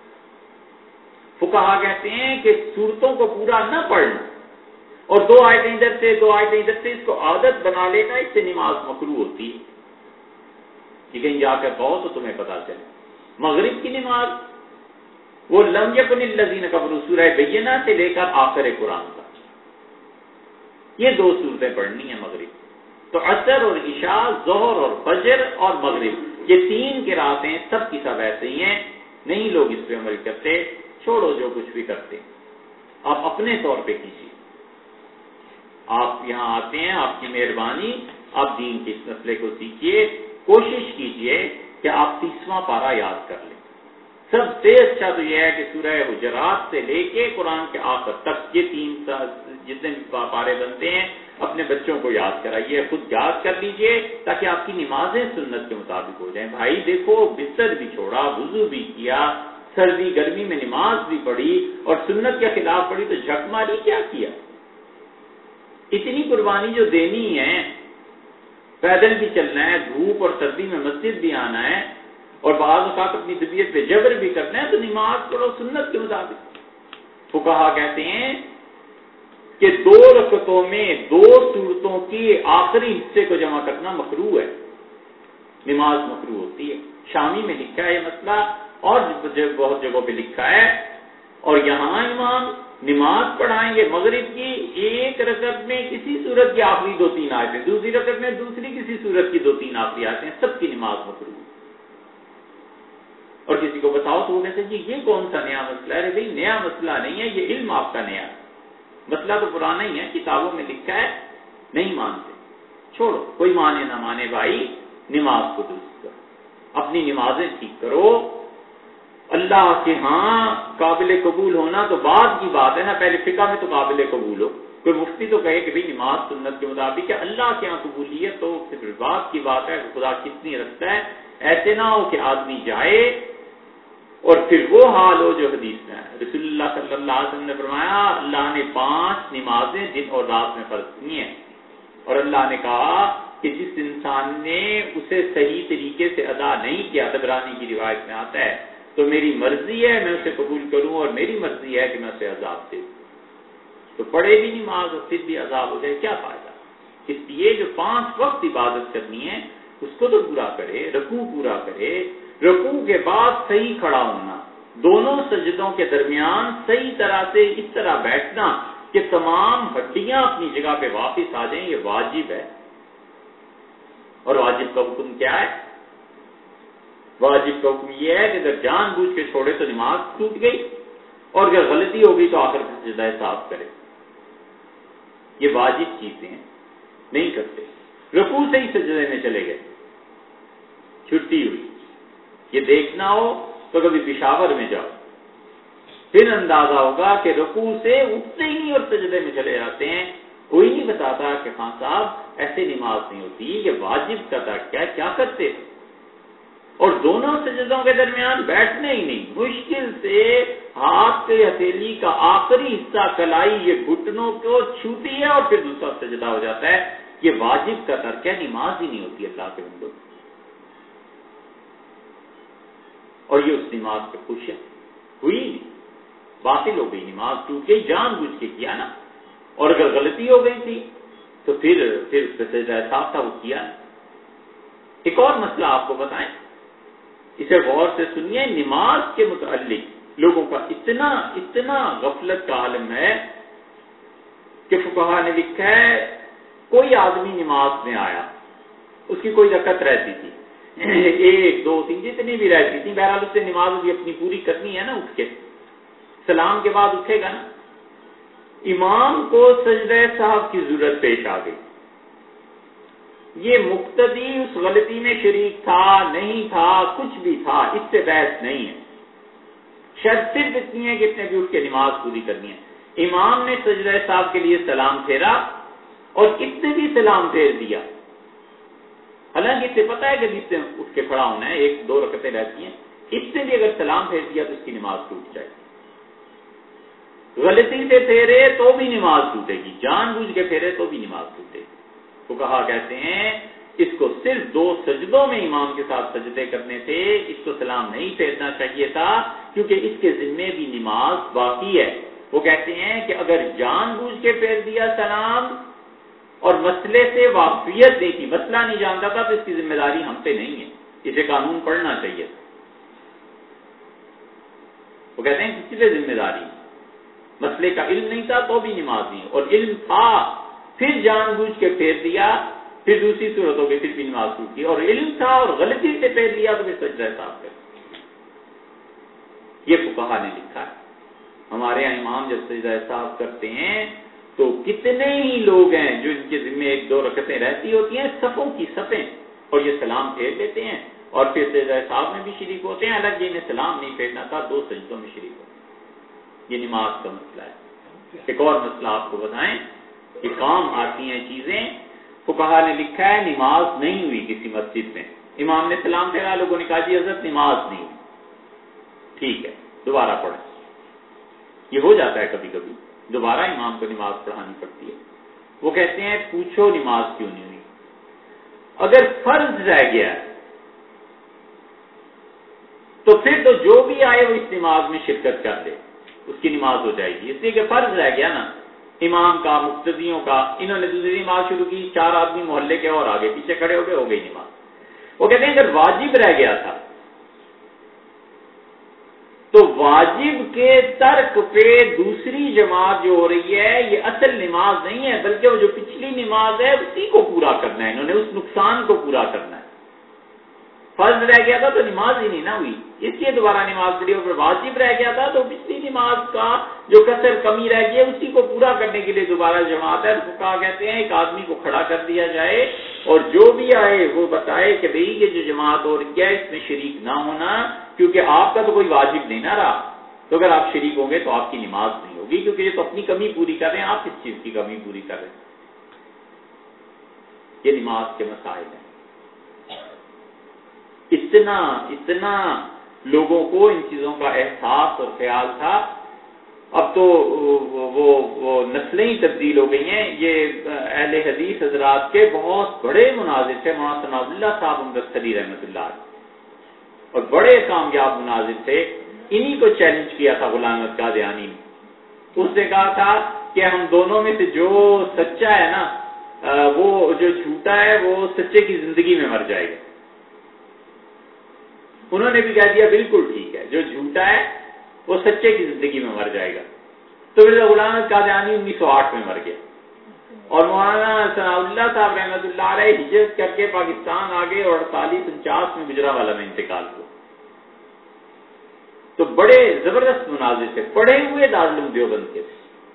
فقہا کہتے ہیں کہ صورتوں کو پورا نہ پڑھنا اور دو آیتیں ادھر سے دو آیتیں ادھر سے، اس کو عادت بنا لینا، اس سے نماز مکروہ ہوتی ہے. یہ کہیں جا کر کہو تو تمہیں پتا چلے. مغرب کی نماز وہ لم یکن الذین کفروا سورہ بینہ سے لے کر آخر قرآن تک، یہ دو صورتیں پڑھنی ہیں مغرب. تو عصر اور عشاء، ظہر اور فجر اور مغرب، یہ تین قراتیں سب کی سب ایسے ہی ہیں. نہیں لوگ اس پہ عمل کرتے. چھوڑو جو کچھ بھی کرتے، آپ اپنے طور پہ کیجیے. آپ یہاں آتے ہیں، آپ کی مہربانی، آپ دین کے اس مسئلے کو سیکھیے. کوشش کیجئے کہ آپ تیسواں پارہ یاد کر لیں. سب سے اچھا تو یہ ہے کہ سورہ حجرات سے لے کے قرآن کے آخر تک یہ تین جتنے پارے بنتے ہیں اپنے بچوں کو یاد کرائیے، خود یاد کر لیجئے تاکہ آپ کی نمازیں سنت کے مطابق ہو جائیں. بھائی دیکھو بستر بھی چھوڑا، وضو بھی کیا، سردی گرمی میں نماز بھی پڑھی اور سنت کے خلاف پڑھی تو جھک ماری کیا کیا؟ اتنی قربانی جو دینی ہے، پیدل بھی چلنا ہے، دھوپ اور سردی میں مسجد بھی آنا ہے اور بعض اوقات اپنی طبیعت پہ جبر بھی کرنا ہے، تو نماز پڑھو سنت کے مطابق. فقہا کہتے ہیں کہ دو رکعتوں میں دو سورتوں کی آخری حصے کو جمع کرنا مکروہ ہے، نماز مکروہ ہوتی ہے. شامی میں لکھا ہے یہ مسئلہ اور بہت جگہوں پہ لکھا ہے. اور یہاں امام نماز پڑھائیں گے مغرب کی ایک رکعت میں کسی صورت کی آخری دو تین آیتیں، دوسری رکعت میں دوسری کسی صورت کی دو تین آخری آیتیں، سب کی نماز مکروہ۔ اور کسی کو بتاؤ تو وہ کہتے ہیں جی یہ کون سا نیا مسئلہ ہے؟ بھائی نیا مسئلہ نہیں ہے، یہ علم آپ کا نیا ہے، مسئلہ تو پرانا ہی ہے، کتابوں میں لکھا ہے، نہیں مانتے، چھوڑو، کوئی مانے نہ مانے بھائی، نماز کو درست کرو، اپنی نمازیں ٹھیک کرو۔ اللہ کے ہاں قابل قبول ہونا تو بعد کی بات ہے نا، پہلے فقہ میں تو قابل قبول ہو۔ کوئی مفتی تو کہے کہ بھی نماز سنت کے مطابق ہے، اللہ کے ہاں قبولیت تو صرف بات کی بات ہے، خدا کتنی رکھتا ہے۔ ایسے نہ ہو کہ آدمی جائے اور پھر وہ حال ہو جو حدیث میں ہے۔ رسول اللہ صلی اللہ علیہ وسلم نے فرمایا اللہ نے پانچ نمازیں دن اور رات میں فرض کی ہیں، اور اللہ نے کہا کہ جس انسان نے اسے صحیح طریقے سے ادا نہیں کیا، طبرانی کی روایت میں آتا ہے، تو میری مرضی ہے میں اسے قبول کروں اور میری مرضی ہے کہ میں اسے عذاب دے دوں۔ تو پڑھے بھی نماز اور پھر بھی عذاب ہو جائے، کیا فائدہ؟ اس لیے جو پانچ وقت عبادت کرنی ہے اس کو تو پورا کرے، رکوع پورا کرے، رکوع کے بعد صحیح کھڑا ہونا، دونوں سجدوں کے درمیان صحیح طرح سے اس طرح بیٹھنا کہ تمام ہڈیاں اپنی جگہ پہ واپس آ جائیں، یہ واجب ہے۔ اور واجب کا حکم کیا ہے؟ واجب کا حکم یہ ہے کہ اگر جان بوجھ کے چھوڑے تو نماز ٹوٹ گئی، اور اگر غلطی ہو گئی تو آخر سجدہ صاف کرے۔ یہ واجب چیزیں ہیں، نہیں کرتے۔ رکوع سے ہی سجدے میں چلے گئے، چھٹی ہوئی، یہ دیکھنا ہو تو کبھی پشاور میں جاؤ، پھر اندازہ ہوگا کہ رکوع سے اٹھتے ہی نہیں اور سجدے میں چلے جاتے ہیں۔ کوئی نہیں بتاتا کہ خان صاحب ایسے نماز نہیں ہوتی، یہ واجب کا ترک ہے، کیا کرتے ہیں؟ اور دونوں سجدوں کے درمیان بیٹھنے ہی نہیں، مشکل سے ہاتھ کے ہتھیلی کا آخری حصہ کلائی یہ گھٹنوں کو چھوتی ہے اور پھر دوسرا سجدہ ہو جاتا ہے۔ یہ واجب کا ترک ہے، نماز ہی نہیں ہوتی اللہ کے بندوں۔ اور یہ اس نماز پہ خوش ہے، ہوئی نہیں، باطل ہو گئی، نماز ٹوٹ گئی، جان بوجھ کے کیا نا۔ اور اگر غلطی ہو گئی تھی تو پھر پھر اس کا سجدہ صاف تھا، وہ کیا نا۔ ایک اور مسئلہ آپ کو بتائیں، اسے غور سے سنیے، نماز کے متعلق لوگوں کا اتنا اتنا غفلت کا عالم ہے کہ فقہا نے لکھا ہے کوئی آدمی نماز میں آیا، اس کی کوئی رکعت رہتی تھی، ایک دو تین جتنی بھی رہتی تھی، بہرحال اس سے نماز بھی اپنی پوری کرنی ہے نا، اٹھ کے سلام کے بعد اٹھے گا نا۔ امام کو سجدہ صاحب کی ضرورت پیش آ گئی، یہ مقتدی اس غلطی میں شریک تھا نہیں تھا، کچھ بھی تھا، اس سے بحث نہیں ہے، شرط صرف اتنی ہے کہ اتنے بھی اٹھ کے نماز پوری کرنی ہے۔ امام نے سجدہ صاحب کے لیے سلام پھیرا اور اتنے بھی سلام پھیر دیا، حالانکہ اسے پتا ہے کہ جس سے اٹھ کے کھڑا ہونا ہے، ایک دو رکعتیں رہتی ہیں، اتنے بھی اگر سلام پھیر دیا تو اس کی نماز ٹوٹ جائے گی۔ غلطی سے پھیرے تو بھی نماز ٹوٹے گی، جان بوجھ کے پھیرے تو بھی نماز ٹوٹے گی۔ تو کہا کہتے ہیں اس کو صرف دو سجدوں میں امام کے ساتھ سجدے کرنے تھے، اس کو سلام نہیں پھیرنا چاہیے تھا، کیونکہ اس کے ذمے بھی نماز باقی ہے۔ وہ کہتے ہیں کہ اگر جان بوجھ کے پھیر دیا سلام اور مسئلے سے واقفیت نہیں تھی، مسئلہ نہیں جانتا تھا، تو اس کی ذمہ داری ہم پہ نہیں ہے، اسے قانون پڑھنا چاہیے۔ وہ کہتے ہیں کسی پہ ذمہ داری، مسئلے کا علم نہیں تھا تو بھی نماز نہیں، اور علم تھا پھر جان بوجھ کے پھیر دیا، پھر دوسری صورت ہو گئی، پھر بھی نماز ٹوٹی، اور علم تھا اور غلطی سے پھیر لیا تو پھر سجدہ صاحب کر۔ یہ فقہا نے لکھا ہے۔ ہمارے یہاں امام جب سجدہ صاحب کرتے ہیں تو کتنے ہی لوگ ہیں جو ان کے ذمہ ایک دو رکعتیں رہتی ہوتی ہیں، صفوں کی صفیں، اور یہ سلام پھیر لیتے ہیں اور پھر سجدہ صاحب میں بھی شریک ہوتے ہیں، حالانکہ انہیں سلام نہیں پھیرنا تھا، دو سجدوں میں شریک ہوتے ہیں۔ یہ نماز کا مسئلہ ہے۔ ایک اور مسئلہ آپ کو بتائیں، یہ کام آتی ہیں چیزیں، فقہا نے لکھا ہے نماز نہیں ہوئی کسی مسجد میں، امام نے سلام پھیرا، لوگوں نے کہا جی حضرت نماز نہیں ہوئی، ٹھیک ہے دوبارہ پڑھیں۔ یہ ہو جاتا ہے کبھی کبھی، دوبارہ امام کو نماز پڑھانی پڑتی ہے۔ وہ کہتے ہیں پوچھو نماز کیوں نہیں ہوئی؟ اگر فرض رہ گیا تو پھر تو جو بھی آئے وہ اس نماز میں شرکت کر دے، اس کی نماز ہو جائے گی، اس لیے کہ فرض رہ گیا نا، امام کا، مقتدیوں کا، انہوں نے دوسری نماز شروع کی، چار آدمی محلے کے اور آگے پیچھے کھڑے ہو گئے، ہو گئی نماز۔ وہ کہتے ہیں اگر واجب رہ گیا تھا تو واجب کے ترک پہ دوسری جماعت جو ہو رہی ہے یہ اصل نماز نہیں ہے، بلکہ وہ جو پچھلی نماز ہے اسی کو پورا کرنا ہے، انہوں نے اس نقصان کو پورا کرنا ہے۔ فرض رہ گیا تھا تو نماز ہی نہیں نہ ہوئی، اس لیے دوبارہ نماز پڑھی، اور واجب رہ گیا تھا تو پچھلی نماز کا جو کثر کمی رہ گئی ہے اسی کو پورا کرنے کے لیے دوبارہ جماعت ہے۔ تو کہا کہتے ہیں ایک آدمی کو کھڑا کر دیا جائے اور جو بھی آئے وہ بتائے کہ بھئی یہ جو جماعت ہو رہی ہے اس میں شریک نہ ہونا، کیونکہ آپ کا تو کوئی واجب نہیں نہ رہا، تو اگر آپ شریک ہوں گے تو آپ کی نماز نہیں ہوگی، کیونکہ یہ تو اپنی کمی پوری کر رہے ہیں، آپ کس چیز کی کمی پوری کر رہے ہیں؟ یہ نماز کے مسائل ہیں۔ اتنا اتنا لوگوں کو ان چیزوں کا احساس اور خیال تھا، اب تو وہ وہ نسلیں ہی تبدیل ہو گئی ہیں۔ یہ اہل حدیث حضرات کے بہت بڑے مناظر تھے، مولانا ثناء اللہ صاحب امرتسری رحمۃ اللہ علیہ، اور بڑے کامیاب مناظر تھے۔ انہی کو چیلنج کیا تھا غلام احمد قادیانی نے، اس نے کہا تھا کہ ہم دونوں میں سے جو سچا ہے نا وہ جو جھوٹا ہے وہ سچے کی زندگی میں مر جائے گا۔ انہوں نے بھی کہہ دیا بالکل ٹھیک ہے، جو جھوٹا ہے وہ سچے کی زندگی میں مر جائے گا۔ تو پھر غلام احمد قادیانی انیس سو آٹھ میں مر گیا، اور مولانا ثناء اللہ صاحب رحمۃ اللہ علیہ ہجرت کر کے پاکستان آ گئے اور اڑتالیس انچاس میں گجرانوالہ میں انتقال ہوا۔ تو بڑے زبردست مناظر تھے، پڑھے ہوئے دارالعلوم دیوبند کے تھے،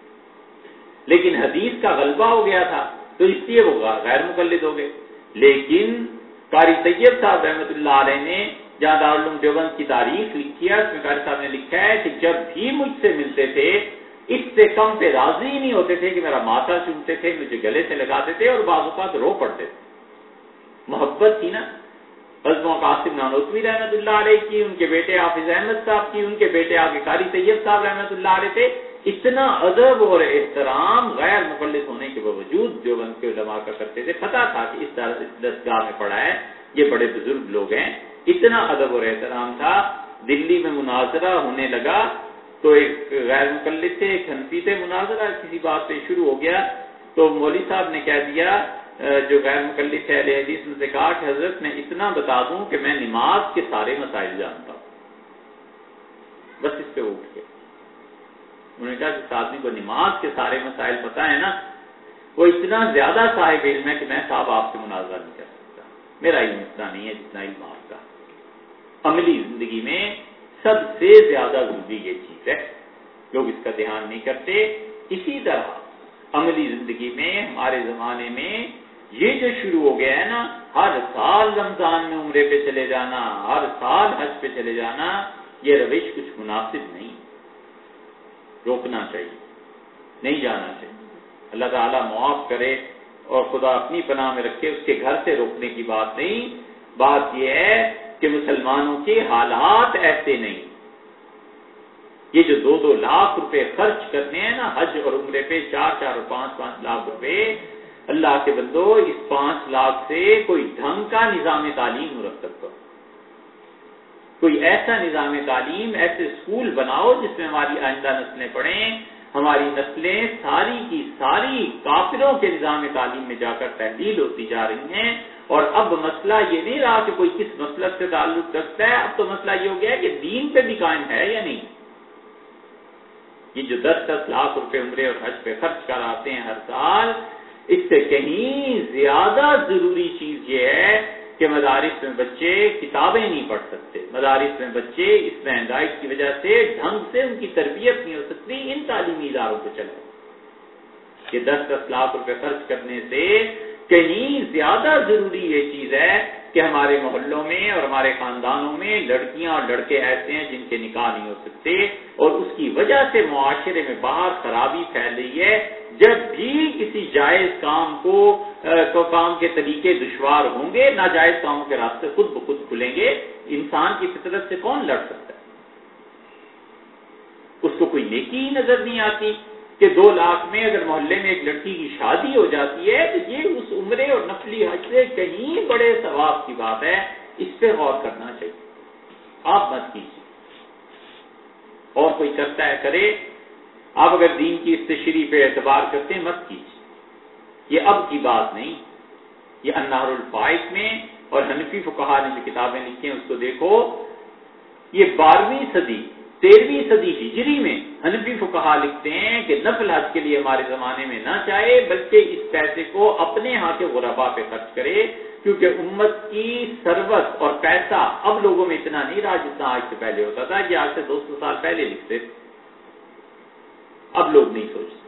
لیکن حدیث کا غلبہ ہو گیا تھا تو اس لیے وہ غیر مقلد ہو گئے۔ لیکن قاری طیب صاحب رحمۃ اللہ علیہ نے جہاں دارالعلوم دیوبند کی تاریخ لکھی ہے اس میں قاری صاحب نے لکھا ہے کہ جب بھی مجھ سے ملتے تھے اس سے کم پہ راضی ہی نہیں ہوتے تھے کہ میرا ماتھا چومتے تھے، مجھے گلے سے لگاتے تھے اور بعض اوقات رو پڑتے تھے۔ محبت تھی نا۔ حضرت قاسم نانوتوی رحمۃ اللہ علیہ کی، ان کے بیٹے حافظ احمد صاحب کی، ان کے بیٹے آگے قاری طیب صاحب رحمۃ اللہ علیہ تھے، اتنا ادب اور احترام غیر مقلد ہونے کے باوجود دیوبند کے علماء کا کرتے تھے۔ پتہ تھا کہ اس دستگاہ میں پڑھا ہے، یہ بڑے بزرگ لوگ ہیں، اتنا ادب اور احترام تھا۔ دلی میں مناظرہ ہونے لگا تو ایک غیر مقلد تھے، ایک حنفی تھے، مناظرہ کسی بات پہ شروع ہو گیا تو مولوی صاحب نے کہہ دیا، جو غیر مقلد تھے اہل حدیث نے سے کہا کہ حضرت میں اتنا بتا دوں کہ میں نماز کے سارے مسائل جانتا ہوں، بس اس پہ اٹھ کے انہوں نے کہا کہ آدمی کو نماز کے سارے مسائل پتہ ہے نا، وہ اتنا زیادہ صاحب علم ہے کہ میں صاحب آپ سے مناظرہ نہیں کر سکتا، میرا علم اتنا نہیں ہے جتنا علم آپ کا۔ عملی زندگی میں سب سے زیادہ ضروری یہ چیز ہے، لوگ اس کا دھیان نہیں کرتے۔ اسی طرح عملی زندگی میں ہمارے زمانے میں یہ جو شروع ہو گیا ہے نا، ہر سال رمضان میں عمرے پہ چلے جانا، ہر سال حج پہ چلے جانا، یہ روش کچھ مناسب نہیں، روکنا چاہیے، نہیں جانا چاہیے۔ اللہ تعالیٰ معاف کرے اور خدا اپنی پناہ میں رکھے، اس کے گھر سے روکنے کی بات نہیں، بات یہ ہے کہ مسلمانوں کے حالات ایسے نہیں۔ یہ جو دو دو لاکھ روپے خرچ کرنے ہیں نا حج اور عمرے پہ، چار چار اور پانچ پانچ لاکھ روپے، اللہ کے بندو اس پانچ لاکھ سے کوئی ڈھنگ کا نظام تعلیم مرتب کرو، کوئی ایسا نظام تعلیم، ایسے اسکول بناؤ جس میں ہماری آئندہ نسلیں پڑھیں۔ ہماری نسلیں ساری کی ساری کافروں کے نظام تعلیم میں جا کر تحلیل ہوتی جا رہی ہیں، اور اب مسئلہ یہ نہیں رہا کہ کوئی کس مسلک سے تعلق رکھتا ہے، اب تو مسئلہ یہ ہو گیا ہے کہ دین پہ بھی قائم ہے یا نہیں۔ یہ جو دس دس لاکھ روپے عمرے اور حج پہ خرچ کر آتے ہیں ہر سال، اس سے کہیں زیادہ ضروری چیز یہ ہے کہ مدارس میں بچے کتابیں نہیں پڑھ سکتے، مدارس میں بچے اس مہنگائی کی وجہ سے ڈھنگ سے ان کی تربیت نہیں ہو سکتی، ان تعلیمی اداروں کو چلاؤ۔ یہ دس دس لاکھ روپے خرچ کرنے سے کہیں زیادہ ضروری یہ چیز ہے کہ ہمارے محلوں میں اور ہمارے خاندانوں میں لڑکیاں اور لڑکے ایسے ہیں جن کے نکاح نہیں ہو سکتے، اور اس کی وجہ سے معاشرے میں باہر خرابی پھیل رہی ہے۔ جب بھی کسی جائز کام کو تو کام کے طریقے دشوار ہوں گے، ناجائز کاموں کے راستے خود بخود کھلیں گے۔ انسان کی فطرت سے کون لڑ سکتا ہے؟ اس کو کوئی نیکی ہی نظر نہیں آتی کہ دو لاکھ میں اگر محلے میں ایک لڑکی کی شادی ہو جاتی ہے تو یہ اس عمرے اور نفلی حج سے کہیں بڑے ثواب کی بات ہے، اس پہ غور کرنا چاہیے۔ آپ مت کیجیے، اور کوئی کرتا ہے کرے، آپ اگر دین کی استشریح پہ اعتبار کرتے ہیں مت کیجیے، یہ اب کی بات نہیں۔ یہ النہر الفائق میں اور حنفی فقہا نے جو کتابیں لکھی ہیں اس کو دیکھو، یہ بارہویں صدی تیرہویں صدی ہجری میں حنفی فقہا لکھتے ہیں کہ نفل حج کے لیے ہمارے زمانے میں نہ چاہے، بلکہ اس پیسے کو اپنے ہاں کے غربا پہ خرچ کرے، کیونکہ امت کی ثروت اور پیسہ اب لوگوں میں اتنا نہیں رہا جتنا آج سے پہلے ہوتا تھا، کہ آج سے دو سو سال پہلے لکھتے تھے، اب لوگ نہیں سوچتے۔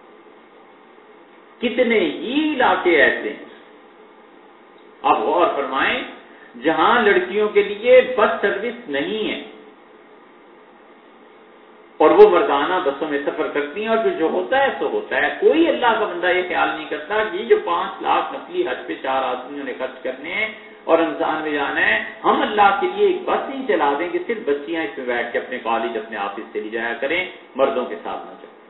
کتنے ہی علاقے ایسے ہیں، آپ غور فرمائیں، جہاں لڑکیوں کے لیے بس سروس نہیں ہے اور وہ مردانہ بسوں میں سفر کرتی ہیں، اور جو ہوتا ہے سو ہوتا ہے۔ کوئی اللہ کا بندہ یہ خیال نہیں کرتا کہ یہ جو پانچ لاکھ نفلی حج پہ چار آدمیوں نے خرچ کرنے ہیں اور رمضان میں جانا ہے، ہم اللہ کے لیے ایک بس ہی چلا دیں کہ صرف بچیاں اس میں بیٹھ کے اپنے کالج اپنے آفس سے لے جایا کریں، مردوں کے ساتھ نہ جائیں۔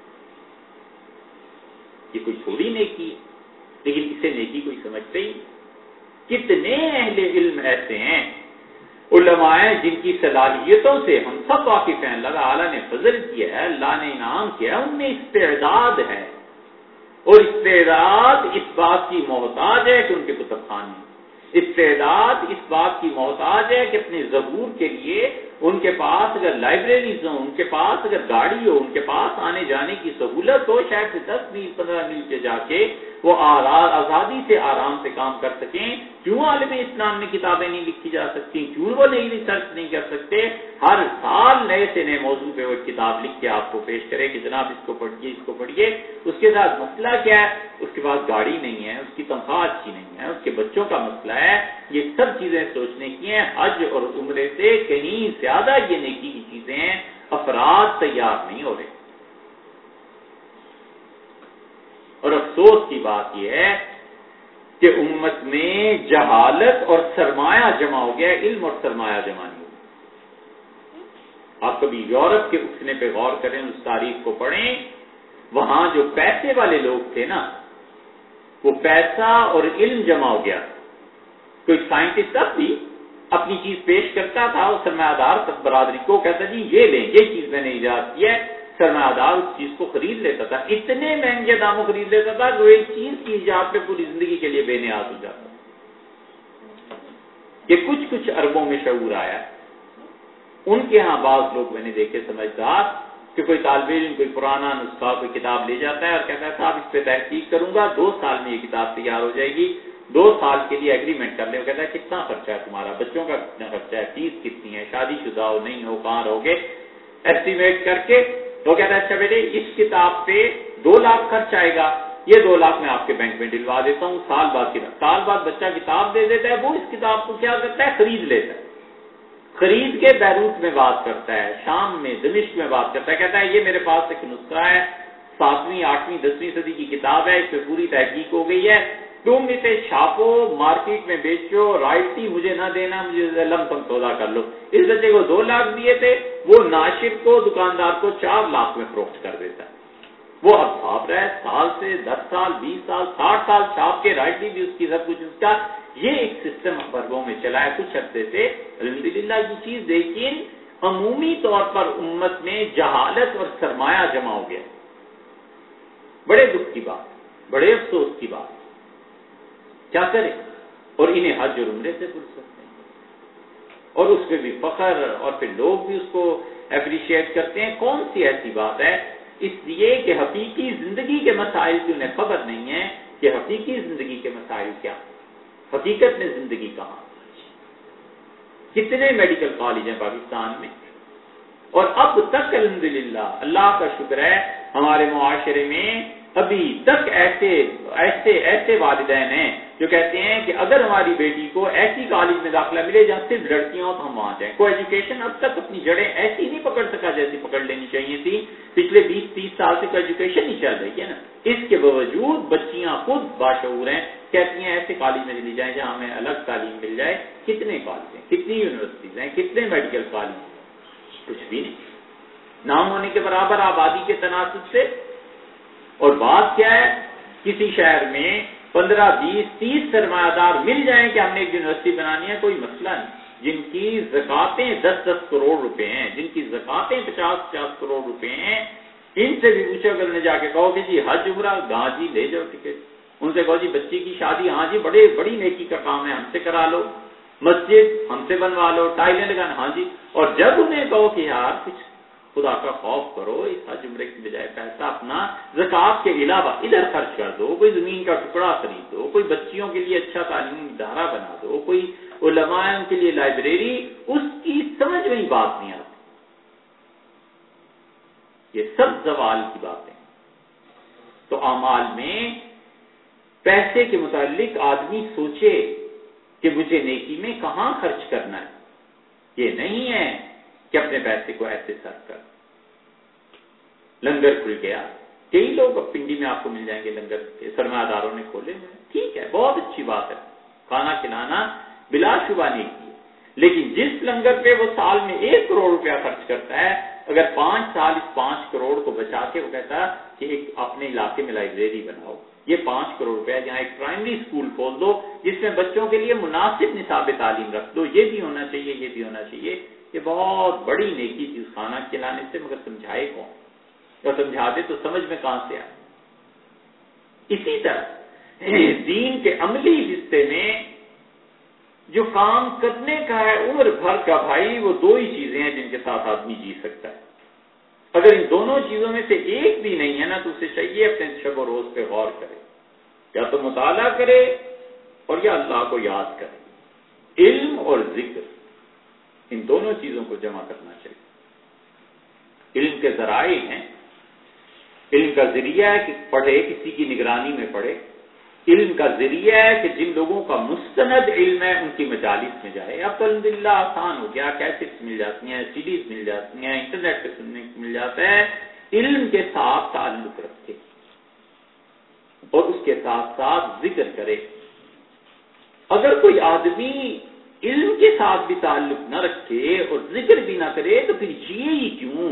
یہ کوئی تھوڑی نیکی ہے، لیکن اسے نیکی کوئی سمجھتے ہی۔ کتنے اہل علم ایسے ہیں، علماء جن کی صلاحیتوں سے ہم سب واقف ہیں، اللہ تعالیٰ نے فضل کیا ہے، اللہ نے انعام کیا ہے، ان میں استعداد ہے، اور استعداد اس بات کی محتاج ہے کہ ان کے کتب خانے، استعداد اس بات کی محتاج ہے کہ اپنے ظہور کے لیے ان کے پاس اگر لائبریریز ہوں، ان کے پاس اگر گاڑی ہو، ان کے پاس آنے جانے کی سہولت ہو، شاید دس میل پندرہ میل کے جا کے وہ آزادی سے آرام سے کام کر سکیں۔ کیوں عالم اسلام میں کتابیں نہیں لکھی جا سکتی؟ کیوں وہ نئی ریسرچ نہیں کر سکتے؟ ہر سال نئے سے نئے موضوع پہ وہ کتاب لکھ کے آپ کو پیش کرے کہ جناب اس کو پڑھیے، اس کو پڑھیے۔ اس کے ساتھ مسئلہ کیا ہے؟ اس کے پاس گاڑی نہیں ہے، اس کی تنخواہ اچھی نہیں ہے، اس کے بچوں کا مسئلہ ہے۔ یہ سب چیزیں سوچنے کی ہیں۔ حج اور عمرے سے کہیں زیادہ یہ نیکی کی چیزیں ہیں، افراد تیار نہیں ہو رہے۔ اور افسوس کی بات یہ ہے کہ امت میں جہالت اور سرمایہ جمع ہو گیا، علم اور سرمایہ جمع نہیں ہو۔ آپ کبھی یورپ کے اٹھنے پہ غور کریں، اس تاریخ کو پڑھیں، وہاں جو پیسے والے لوگ تھے نا، وہ پیسہ اور علم جمع ہو گیا۔ کوئی سائنٹسٹ اب بھی اپنی چیز پیش کرتا تھا، وہ سرمایہ دار برادری کو کہتا جی یہ لیں، یہ چیز میں نے ایجاد کی ہے، سرمایہ دار اس چیز کو خرید لیتا تھا، اتنے مہنگے داموں خرید لیتا تھا کہ وہ ایک چیز کی ایجاد پہ پوری زندگی کے لیے بے نیاز ہو جاتا۔ یہ کچھ کچھ اربوں میں شعور آیا۔ ان کے ہاں بعض لوگ میں نے دیکھے سمجھدار کہ کوئی طالب علم کوئی پرانا نسخہ کوئی کتاب لے جاتا ہے اور کہتا ہے صاحب اس پہ تحقیق کروں گا، دو سال میں یہ کتاب تیار ہو جائے گی، دو سال کے لیے ایگریمنٹ کر لے۔ وہ کہتا ہے کتنا خرچہ ہے تمہارا، بچوں کا کتنا خرچہ ہے، فیس کتنی ہے، شادی شدہ ہو نہیں ہو، کہاں رہو گے، ایسٹیمیٹ کر کے وہ کہتا ہے اچھا بیٹے اس کتاب پہ دو لاکھ خرچ آئے گا، یہ دو لاکھ میں آپ کے بینک میں ڈلوا دیتا ہوں، سال بعد کتاب سال بعد بچہ کتاب دے دیتا ہے، وہ اس کتاب کو کیا کرتا ہے، خرید لیتا ہے، خرید کے بیروت میں بات کرتا ہے، شام میں دمشق میں بات کرتا ہے، کہتا ہے یہ میرے پاس ایک نسخہ ہے، ساتویں آٹھویں دسویں صدی کی کتاب ہے، اس پہ پوری تحقیق ہو گئی ہے، تم اسے چھاپو، مارکیٹ میں بیچو، رائلٹی مجھے نہ دینا، مجھے لم سم سودا کر لو۔ اس بچے کو دو لاکھ دیے تھے، وہ ناشر کو دکاندار کو چار لاکھ میں فروخت کر دیتا ہے۔ وہ اب چھاپ رہا ہے سال سے دس سال بیس سال ساٹھ سال چھاپ کے، رائلٹی بھی اس کی سب کچھ اس کا، یہ ایک سسٹم اربوں میں چلا ہے کچھ عرصے سے الحمدللہ کی چیز، لیکن عمومی طور پر امت میں جہالت اور سرمایہ جمع ہو گیا۔ بڑے دکھ کی بات، بڑے افسوس کی بات، کیا کریں؟ اور انہیں حج اور عمرے سے فرصت نہیں، اور اس پہ بھی فخر، اور پھر لوگ بھی اس کو اپریشیٹ کرتے ہیں۔ کون سی ایسی بات ہے؟ اس لیے کہ حقیقی زندگی کے مسائل کی انہیں خبر نہیں ہے کہ حقیقی زندگی کے مسائل کیا، حقیقت میں زندگی کہاں۔ کتنے میڈیکل کالج ہیں پاکستان میں، اور اب تک الحمدللہ اللہ کا شکر ہے ہمارے معاشرے میں ابھی تک ایسے ایسے ایسے والدین ہیں جو کہتے ہیں کہ اگر ہماری بیٹی کو ایسی کالج میں داخلہ ملے جہاں صرف لڑکیاں ہوں تو ہم وہاں جائیں۔ کو ایجوکیشن اب تک اپنی جڑیں ایسی نہیں پکڑ سکا جیسی پکڑ لینی چاہیے تھی، پچھلے بیس تیس سال سے کوئی ایجوکیشن نہیں چل رہی ہے نا۔ اس کے باوجود بچیاں خود باشعور ہیں، کہتی ہیں ایسے کالج میں چلی جائیں جہاں ہمیں الگ تعلیم مل جائے۔ کتنے کالج ہیں، کتنی یونیورسٹیز ہیں، کتنے میڈیکل کالج ہیں؟ کچھ بھی نہیں، نام ہونے کے برابر آبادی کے تناسب سے۔ اور بات کیا ہے، کسی شہر میں پندرہ بیس تیس سرمایہ دار مل جائیں کہ ہم نے ایک یونیورسٹی بنانی ہے، کوئی مسئلہ نہیں۔ جن کی زکاتیں دس دس کروڑ روپے ہیں، جن کی زکاتیں پچاس پچاس کروڑ روپے ہیں، ان سے بھی پوچھو اگر انہیں جا کے کہو کہ جی حج عمرہ، ہاں جی لے جاؤ ٹکٹ۔ ان سے کہو جی بچی کی شادی، ہاں جی بڑے بڑی نیکی کا کام ہے، ہم سے کرا لو، مسجد ہم سے بنوا لو، ٹائلیں لگانا، ہاں جی۔ اور جب انہیں کہو کہ یار کچھ خدا کا خوف کرو، اس حج عمرے کی بجائے پیسہ اپنا زکات کے علاوہ ادھر خرچ کر دو، کوئی زمین کا ٹکڑا خرید دو، کوئی بچیوں کے لیے اچھا تعلیمی ادارہ بنا دو، کوئی علماء ان کے لیے لائبریری، اس کی سمجھ میں ہی بات نہیں آتی. یہ سب زوال کی باتیں. تو اعمال میں پیسے کے متعلق آدمی سوچے کہ مجھے نیکی میں کہاں خرچ کرنا ہے. یہ نہیں ہے کہ اپنے پیسے کو ایسے صرف کر. لنگر کھل گیا، کئی لوگ اب پنڈی میں آپ کو مل جائیں گے لنگر سرمایہ داروں نے کھولے ہوئے، ٹھیک ہے، بہت اچھی بات ہے، کھانا کھلانا بلا شبہ نہیں کی. لیکن جس لنگر پہ وہ سال میں ایک کروڑ روپیہ خرچ کرتا ہے، اگر پانچ سال اس پانچ کروڑ کو بچا کے وہ کہتا ہے کہ ایک اپنے علاقے میں لائبریری بناؤ، یہ پانچ کروڑ روپیہ جہاں ایک پرائمری اسکول کھول دو جس میں بچوں کے لیے مناسب نصاب تعلیم رکھ دو، یہ بھی ہونا چاہیے، یہ بھی ہونا چاہیے. یہ بہت بڑی نیکی تھی اس کھانا کھلانے سے، مگر سمجھائے کون؟ اور سمجھا دے تو سمجھ میں کہاں سے آئے. اسی طرح دین کے عملی حصے میں جو کام کرنے کا ہے عمر بھر کا، بھائی وہ دو ہی چیزیں ہیں جن کے ساتھ آدمی جی سکتا ہے. اگر ان دونوں چیزوں میں سے ایک بھی نہیں ہے نا تو اسے چاہیے اپنے شب و روز پہ غور کرے، یا تو مطالعہ کرے اور یا اللہ کو یاد کرے. علم اور ذکر، ان دونوں چیزوں کو جمع کرنا چاہیے. علم کے ذرائع ہیں، علم کا ذریعہ ہے کہ پڑھے، کسی کی نگرانی میں پڑھے. علم کا ذریعہ ہے کہ جن لوگوں کا مستند علم ہے ان کی مجالس میں جائے. اب تو الحمدللہ آسان ہو گیا، کیسٹس مل جاتی ہیں، سیڈیز مل جاتی ہیں، انٹرنیٹ پہ سننے کو مل جاتا ہے. علم کے ساتھ تعلق رکھے اور اس کے ساتھ ساتھ ذکر کرے. اگر کوئی آدمی علم کے ساتھ بھی تعلق نہ رکھے اور ذکر بھی نہ کرے تو پھر جیے ہی کیوں،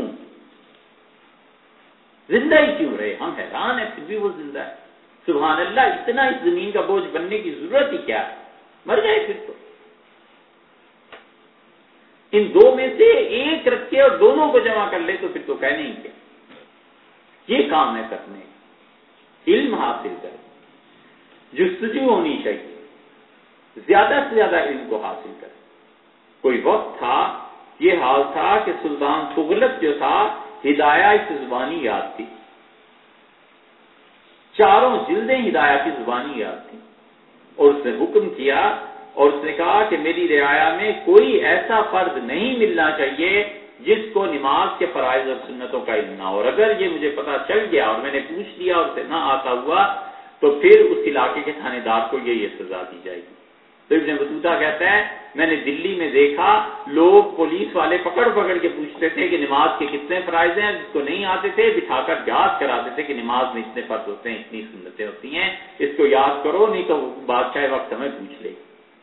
زندہ ہی کیوں رہے؟ ہم حیران ہیں پھر بھی وہ زندہ ہے. سبحان اللہ، اتنا اس زمین کا بوجھ بننے کی ضرورت ہی کیا ہے؟ مر جائے پھر تو. ان دو میں سے ایک رکھے اور دونوں کو جمع کر لے تو پھر تو کہنے ہی کیا. یہ کام ہے کرنے. علم حاصل کرے، جستجو ہونی چاہیے، زیادہ سے زیادہ علم کو حاصل کرے. کوئی وقت تھا یہ حال تھا کہ سلطان تغلق جو تھا، ہدایہ کی زبانی یاد تھی، چاروں جلدیں ہدایہ کی زبانی یاد تھی، اور اس نے حکم کیا اور اس نے کہا کہ میری رعایا میں کوئی ایسا فرد نہیں ملنا چاہیے جس کو نماز کے فرائض اور سنتوں کا علم نہ ہو. اور اگر یہ مجھے پتا چل گیا اور میں نے پوچھ لیا اور اسے نہ آتا ہوا تو پھر اس علاقے کے تھانے دار کو یہ یہ سزا دی جائے گی. تو ابن بطوطہ کہتا ہے میں نے دلی میں دیکھا لوگ پولیس والے پکڑ پکڑ کے پوچھتے تھے کہ نماز کے کتنے فرائض ہیں، جس کو نہیں آتے تھے بٹھا کر یاد کراتے تھے کہ نماز میں اتنے فرض ہوتے ہیں، اتنی سنتیں ہوتی ہیں، اس کو یاد کرو نہیں تو بادشاہ وقت ہمیں پوچھ لے.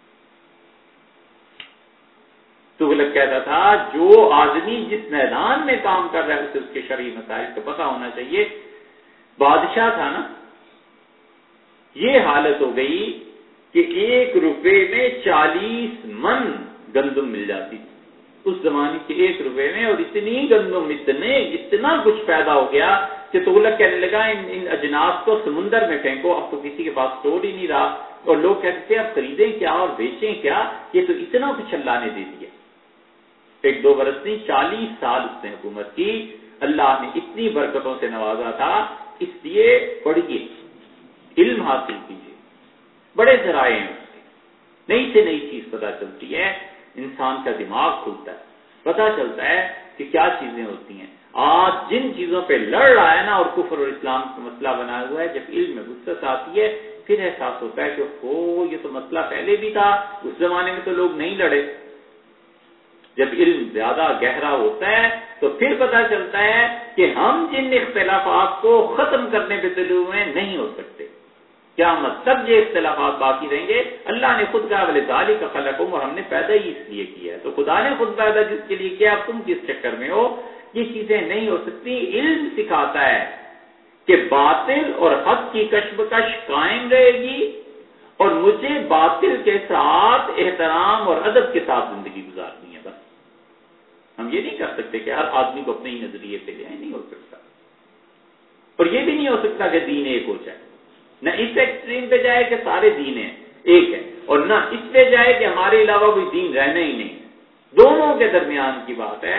تو وہ لوگ کہتا تھا جو آدمی جس میدان میں کام کر رہا ہے اسے اس کے شرعی مسائل کو پتہ ہونا چاہیے. بادشاہ تھا نا، یہ حالت ہو گئی کہ ایک روپے میں چالیس من گندم مل جاتی تھی اس زمانے کے ایک روپے میں، اور اتنی گندم اتنے اتنا کچھ پیدا ہو گیا کہ تغلق کہنے لگا ان, ان اجناس کو سمندر میں پھینکو، اب تو کسی کے پاس اسٹور ہی نہیں رہا. اور لوگ کہتے تھے اب خریدیں کیا اور بیچیں کیا، یہ تو اتنا کچھ اللہ نے دے دیا. ایک دو برس نہیں، چالیس سال اس نے حکومت کی. اللہ نے اتنی برکتوں سے نوازا تھا. اس لیے پڑھیے، علم حاصل کیجیے، بڑے ذرائع ہیں اس کے، نئی سے نئی چیز پتہ چلتی ہے، انسان کا دماغ کھلتا ہے، پتہ چلتا ہے کہ کیا چیزیں ہوتی ہیں. آج جن چیزوں پہ لڑ رہا ہے نا اور کفر اور اسلام کا مسئلہ بنا ہوا ہے، جب علم میں وسعت آتی ہے پھر احساس ہوتا ہے کہ او یہ تو مسئلہ پہلے بھی تھا، اس زمانے میں تو لوگ نہیں لڑے. جب علم زیادہ گہرا ہوتا ہے تو پھر پتہ چلتا ہے کہ ہم جن اختلافات کو ختم کرنے پہ تلے ہوئے نہیں ہو سکتے. کیا مطلب یہ اختلافات باقی رہیں گے؟ اللہ نے خود کہا وَلِذَٰلِكَ خَلَقَكُمْ، اور ہم نے پیدا ہی اس لیے کیا ہے. تو خدا نے خود پیدا جس کے لیے کیا، اب تم کس چکر میں ہو؟ یہ چیزیں نہیں ہو سکتی. علم سکھاتا ہے کہ باطل اور حق کی کشمکش قائم رہے گی اور مجھے باطل کے ساتھ احترام اور ادب کے ساتھ زندگی گزارنی ہے. بس ہم یہ نہیں کر سکتے کہ ہر آدمی کو اپنے ہی نظریے پہ لے آئیں، نہیں ہو سکتا. اور یہ بھی نہیں ہو سکتا کہ دین ایک ہو جائے، نہ اس ایکسٹریم پہ جائے کہ سارے دین ہیں ایک ہے، اور نہ اس پہ جائے کہ ہمارے علاوہ کوئی دین رہنا ہی نہیں. دونوں کے درمیان کی بات ہے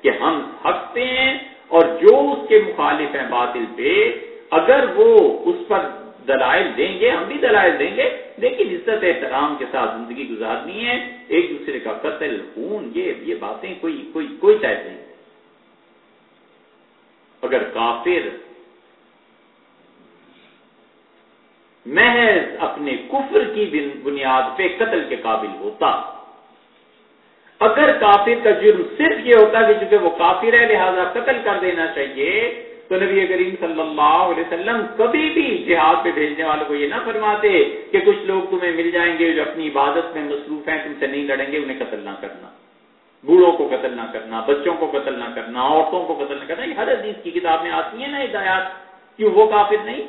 کہ ہم حق پہ ہیں اور جو اس کے مخالف ہیں باطل پہ، اگر وہ اس پر دلائل دیں گے ہم بھی دلائل دیں گے، لیکن عزت احترام کے ساتھ زندگی گزارنی ہے. ایک دوسرے کا قتل، خون، یہ یہ باتیں کوئی کوئی کوئی طے نہیں. اگر کافر محض اپنے کفر کی بنیاد پہ قتل کے قابل ہوتا، اگر کافر کا جرم صرف یہ ہوتا کہ چونکہ وہ کافر ہے لہذا قتل کر دینا چاہیے، تو نبی کریم صلی اللہ علیہ وسلم کبھی بھی جہاد پہ بھیجنے والوں کو یہ نہ فرماتے کہ کچھ لوگ تمہیں مل جائیں گے جو اپنی عبادت میں مصروف ہیں، تم سے نہیں لڑیں گے، انہیں قتل نہ کرنا، بوڑھوں کو قتل نہ کرنا، بچوں کو قتل نہ کرنا، عورتوں کو قتل نہ کرنا. یہ ہر حدیث کی کتاب میں آتی ہیں نا ہدایات. کیوں وہ کافر نہیں تھے؟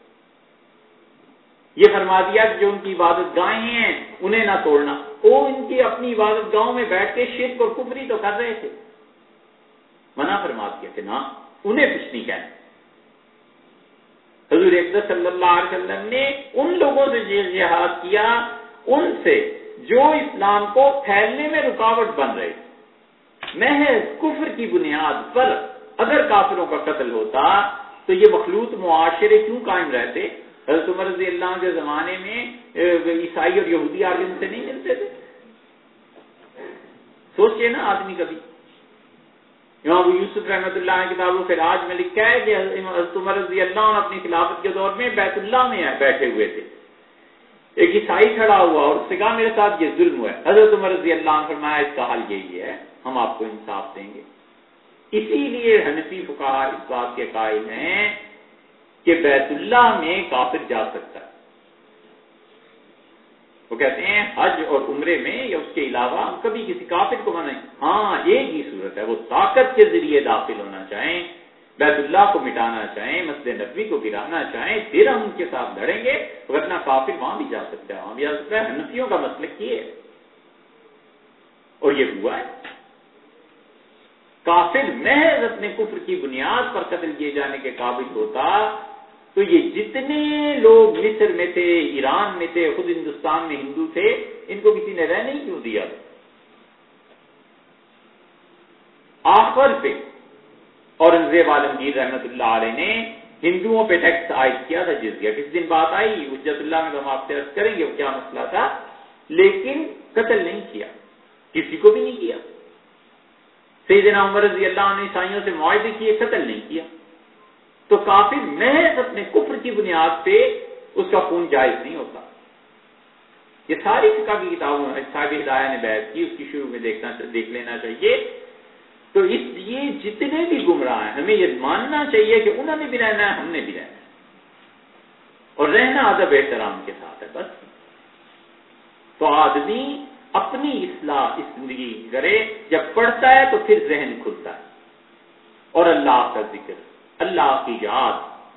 یہ فرما دیا کہ جو ان کی عبادت گاہیں ہیں انہیں نہ توڑنا. وہ ان کی اپنی عبادت گاہوں میں بیٹھ کے شرک اور کفری تو کر رہے تھے. منع فرما دیا کہ نہ، انہیں کچھ نہیں کہنا. حضور اقدس صلی اللہ علیہ وسلم نے ان لوگوں سے جہاد کیا، ان سے جو اسلام کو پھیلنے میں رکاوٹ بن رہے تھے. محض کفر کی بنیاد پر اگر کافروں کا قتل ہوتا تو یہ مخلوط معاشرے کیوں قائم رہتے؟ حضرت عمر رضی اللہ عنہ کے زمانے میں عیسائی اور یہودی آگے ان سے نہیں ملتے تھے. سوچئے نا آدمی کبھی. امام ابو یوسف رحمۃ اللہ عنہ کتاب الخراج میں لکھا ہے کہ حضرت عمر رضی اللہ عنہ اپنی خلافت کے دور میں بیت اللہ میں بیٹھے ہوئے تھے. ایک عیسائی کھڑا ہوا اور اس سے کہا میرے ساتھ یہ ظلم ہوا ہے. حضرت عمر رضی اللہ عنہ فرمایا اس کا حل یہی ہے، ہم آپ کو انصاف دیں گے. اسی لیے حنفی فقہا اس بات کے قائل ہیں کہ بیت اللہ میں کافر جا سکتا ہے. وہ کہتے ہیں حج اور عمرے میں یا اس کے علاوہ ہم کبھی کسی کافر کو منع. ہاں ایک ہی صورت ہے، وہ طاقت کے ذریعے داخل ہونا چاہیں، بیت اللہ کو مٹانا چاہیں، مسجد نبوی کو گرانا چاہیں، پھر ہم ان کے ساتھ لڑیں گے. ورنہ کافر وہاں بھی جا سکتا ہے، وہاں بھی جا سکتا ہے. حنفیوں کا مسلک یہ ہے اور یہ ہوا ہے. کافر محض اپنے کفر کی بنیاد پر قتل کیے جانے کے قابل ہوتا تو یہ جتنے لوگ مصر میں تھے، ایران میں تھے، خود ہندوستان میں ہندو تھے، ان کو کسی نے رہنے کیوں دیا؟ آخر پہ اورنگزیب عالمگیر رحمت اللہ علیہ نے ہندوؤں پہ ٹیکس عائد کیا تھا، جزیہ. کس دن بات آئی حجت اللہ میں تو ہم آپ سے عرض کریں گے وہ کیا مسئلہ تھا، لیکن قتل نہیں کیا، کسی کو بھی نہیں کیا. سیدنا عمر رضی اللہ عنہ نے عیسائیوں سے معاہدے کیے، قتل نہیں کیا. تو کافر محض اپنے کفر کی بنیاد پہ اس کا خون جائز نہیں ہوتا. یہ ساری فقہ کی کتابوں میں صاحب ہدایہ نے بحث کی، اس کی شروع میں دیکھنا دیکھ لینا چاہیے. تو اس لیے جتنے بھی گمراہ ہیں ہمیں یہ ماننا چاہیے کہ انہوں نے بھی رہنا ہے، ہم نے بھی رہنا ہے، اور رہنا ادب احترام کے ساتھ ہے بس. تو آدمی اپنی اصلاح اس زندگی کرے، جب پڑھتا ہے تو پھر ذہن کھلتا ہے اور اللہ کا ذکر، اللہ کی یاد.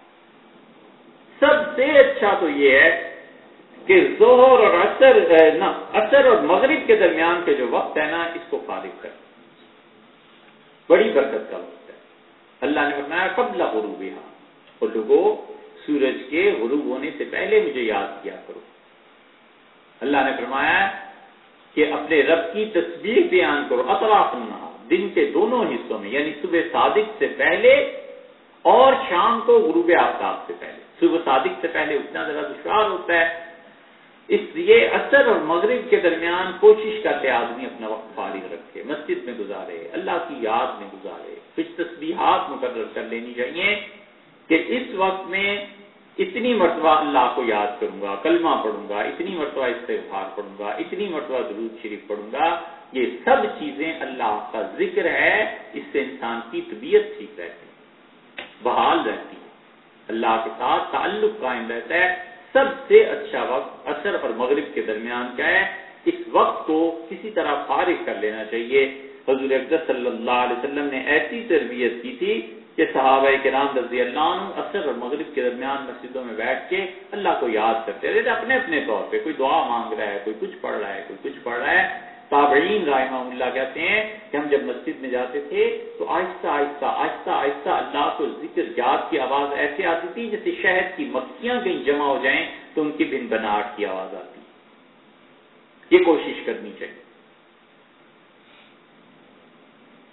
سب سے اچھا تو یہ ہے کہ ظہر اور عصر نہ عصر اور مغرب کے درمیان کے جو وقت ہے نا اس کو فارغ کر، بڑی برکت کا وقت ہے. اللہ نے فرمایا قبل غروبها، اور لوگوں سورج کے غروب ہونے سے پہلے مجھے یاد کیا کرو. اللہ نے فرمایا کہ اپنے رب کی تسبیح بیان کرو اطراف النہار، دن کے دونوں حصوں میں، یعنی صبح صادق سے پہلے اور شام کو غروب آفتاب سے پہلے. صبح صادق سے پہلے اتنا ذرا دشوار ہوتا ہے، اس لیے عصر اور مغرب کے درمیان کوشش کرتے آدمی اپنا وقت فارغ رکھے، مسجد میں گزارے، اللہ کی یاد میں گزارے. کچھ تسبیحات مقرر کر لینی چاہیے کہ اس وقت میں اتنی مرتبہ اللہ کو یاد کروں گا، کلمہ پڑھوں گا، اتنی مرتبہ استغفار پڑھوں گا، اتنی مرتبہ درود شریف پڑھوں گا. یہ سب چیزیں اللہ کا ذکر ہے، اس سے انسان کی طبیعت ٹھیک رہتی ہے، بحال رہتی ہے، اللہ کے ساتھ تعلق قائم رہتا ہے. سب سے اچھا وقت عصر اور مغرب کے درمیان کیا ہے؟ اس وقت کو کسی طرح فارغ کر لینا چاہیے. حضور اقدس صلی اللہ علیہ وسلم نے ایسی تربیت کی تھی کہ صحابہ کرام رضی اللہ عنہ عصر اور مغرب کے درمیان مسجدوں میں بیٹھ کے اللہ کو یاد کرتے رہتے اپنے اپنے طور پہ. کوئی دعا مانگ رہا ہے، کوئی کچھ پڑھ رہا ہے، کوئی کچھ پڑھ رہا ہے. تابعین رحمہ اللہ کہتے ہیں کہ ہم جب مسجد میں جاتے تھے تو آہستہ آہستہ آہستہ آہستہ اللہ کو ذکر یاد کی آواز ایسے آتی تھی جیسے شہد کی مکھیاں کہیں جمع ہو جائیں تو ان کی بن بناہٹ کی آواز آتی. یہ کوشش کرنی چاہیے.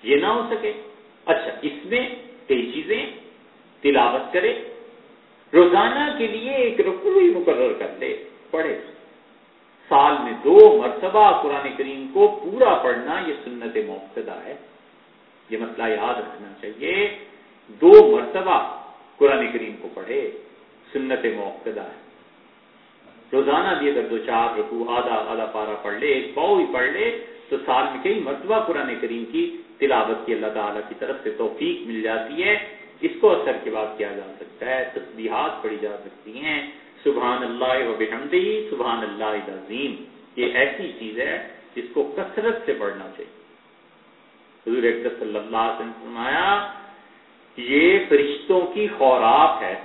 یہ نہ ہو سکے. اچھا اس میں کئی چیزیں تلاوت کرے, روزانہ کے لیے ایک رکوع ہی مقرر کر لے, پڑھے. سال میں دو مرتبہ قرآن کریم کو پورا پڑھنا یہ سنت موقدہ ہے. یہ مسئلہ یاد رکھنا چاہیے. دو مرتبہ قرآن کریم کو پڑھے, سنت موقدہ ہے. روزانہ بھی اگر دو چار رکوع آدھا آدھا پارا پڑھ لے, ایک پاؤ ہی پڑھ لے, تو سال میں کئی مرتبہ قرآن کریم کی تلاوت کی اللہ تعالیٰ کی طرف سے توفیق مل جاتی ہے. اس کو اثر کے بعد کیا جا سکتا ہے, تسبیحات پڑھی جا سکتی ہیں, سبحان اللہ و بحمدہ, سبحان اللہ العظیم. یہ ایسی چیز ہے جس کو کثرت سے پڑھنا چاہیے. حضور اکرم صلی اللہ علیہ وسلم نے فرمایا یہ فرشتوں کی خوراک ہے.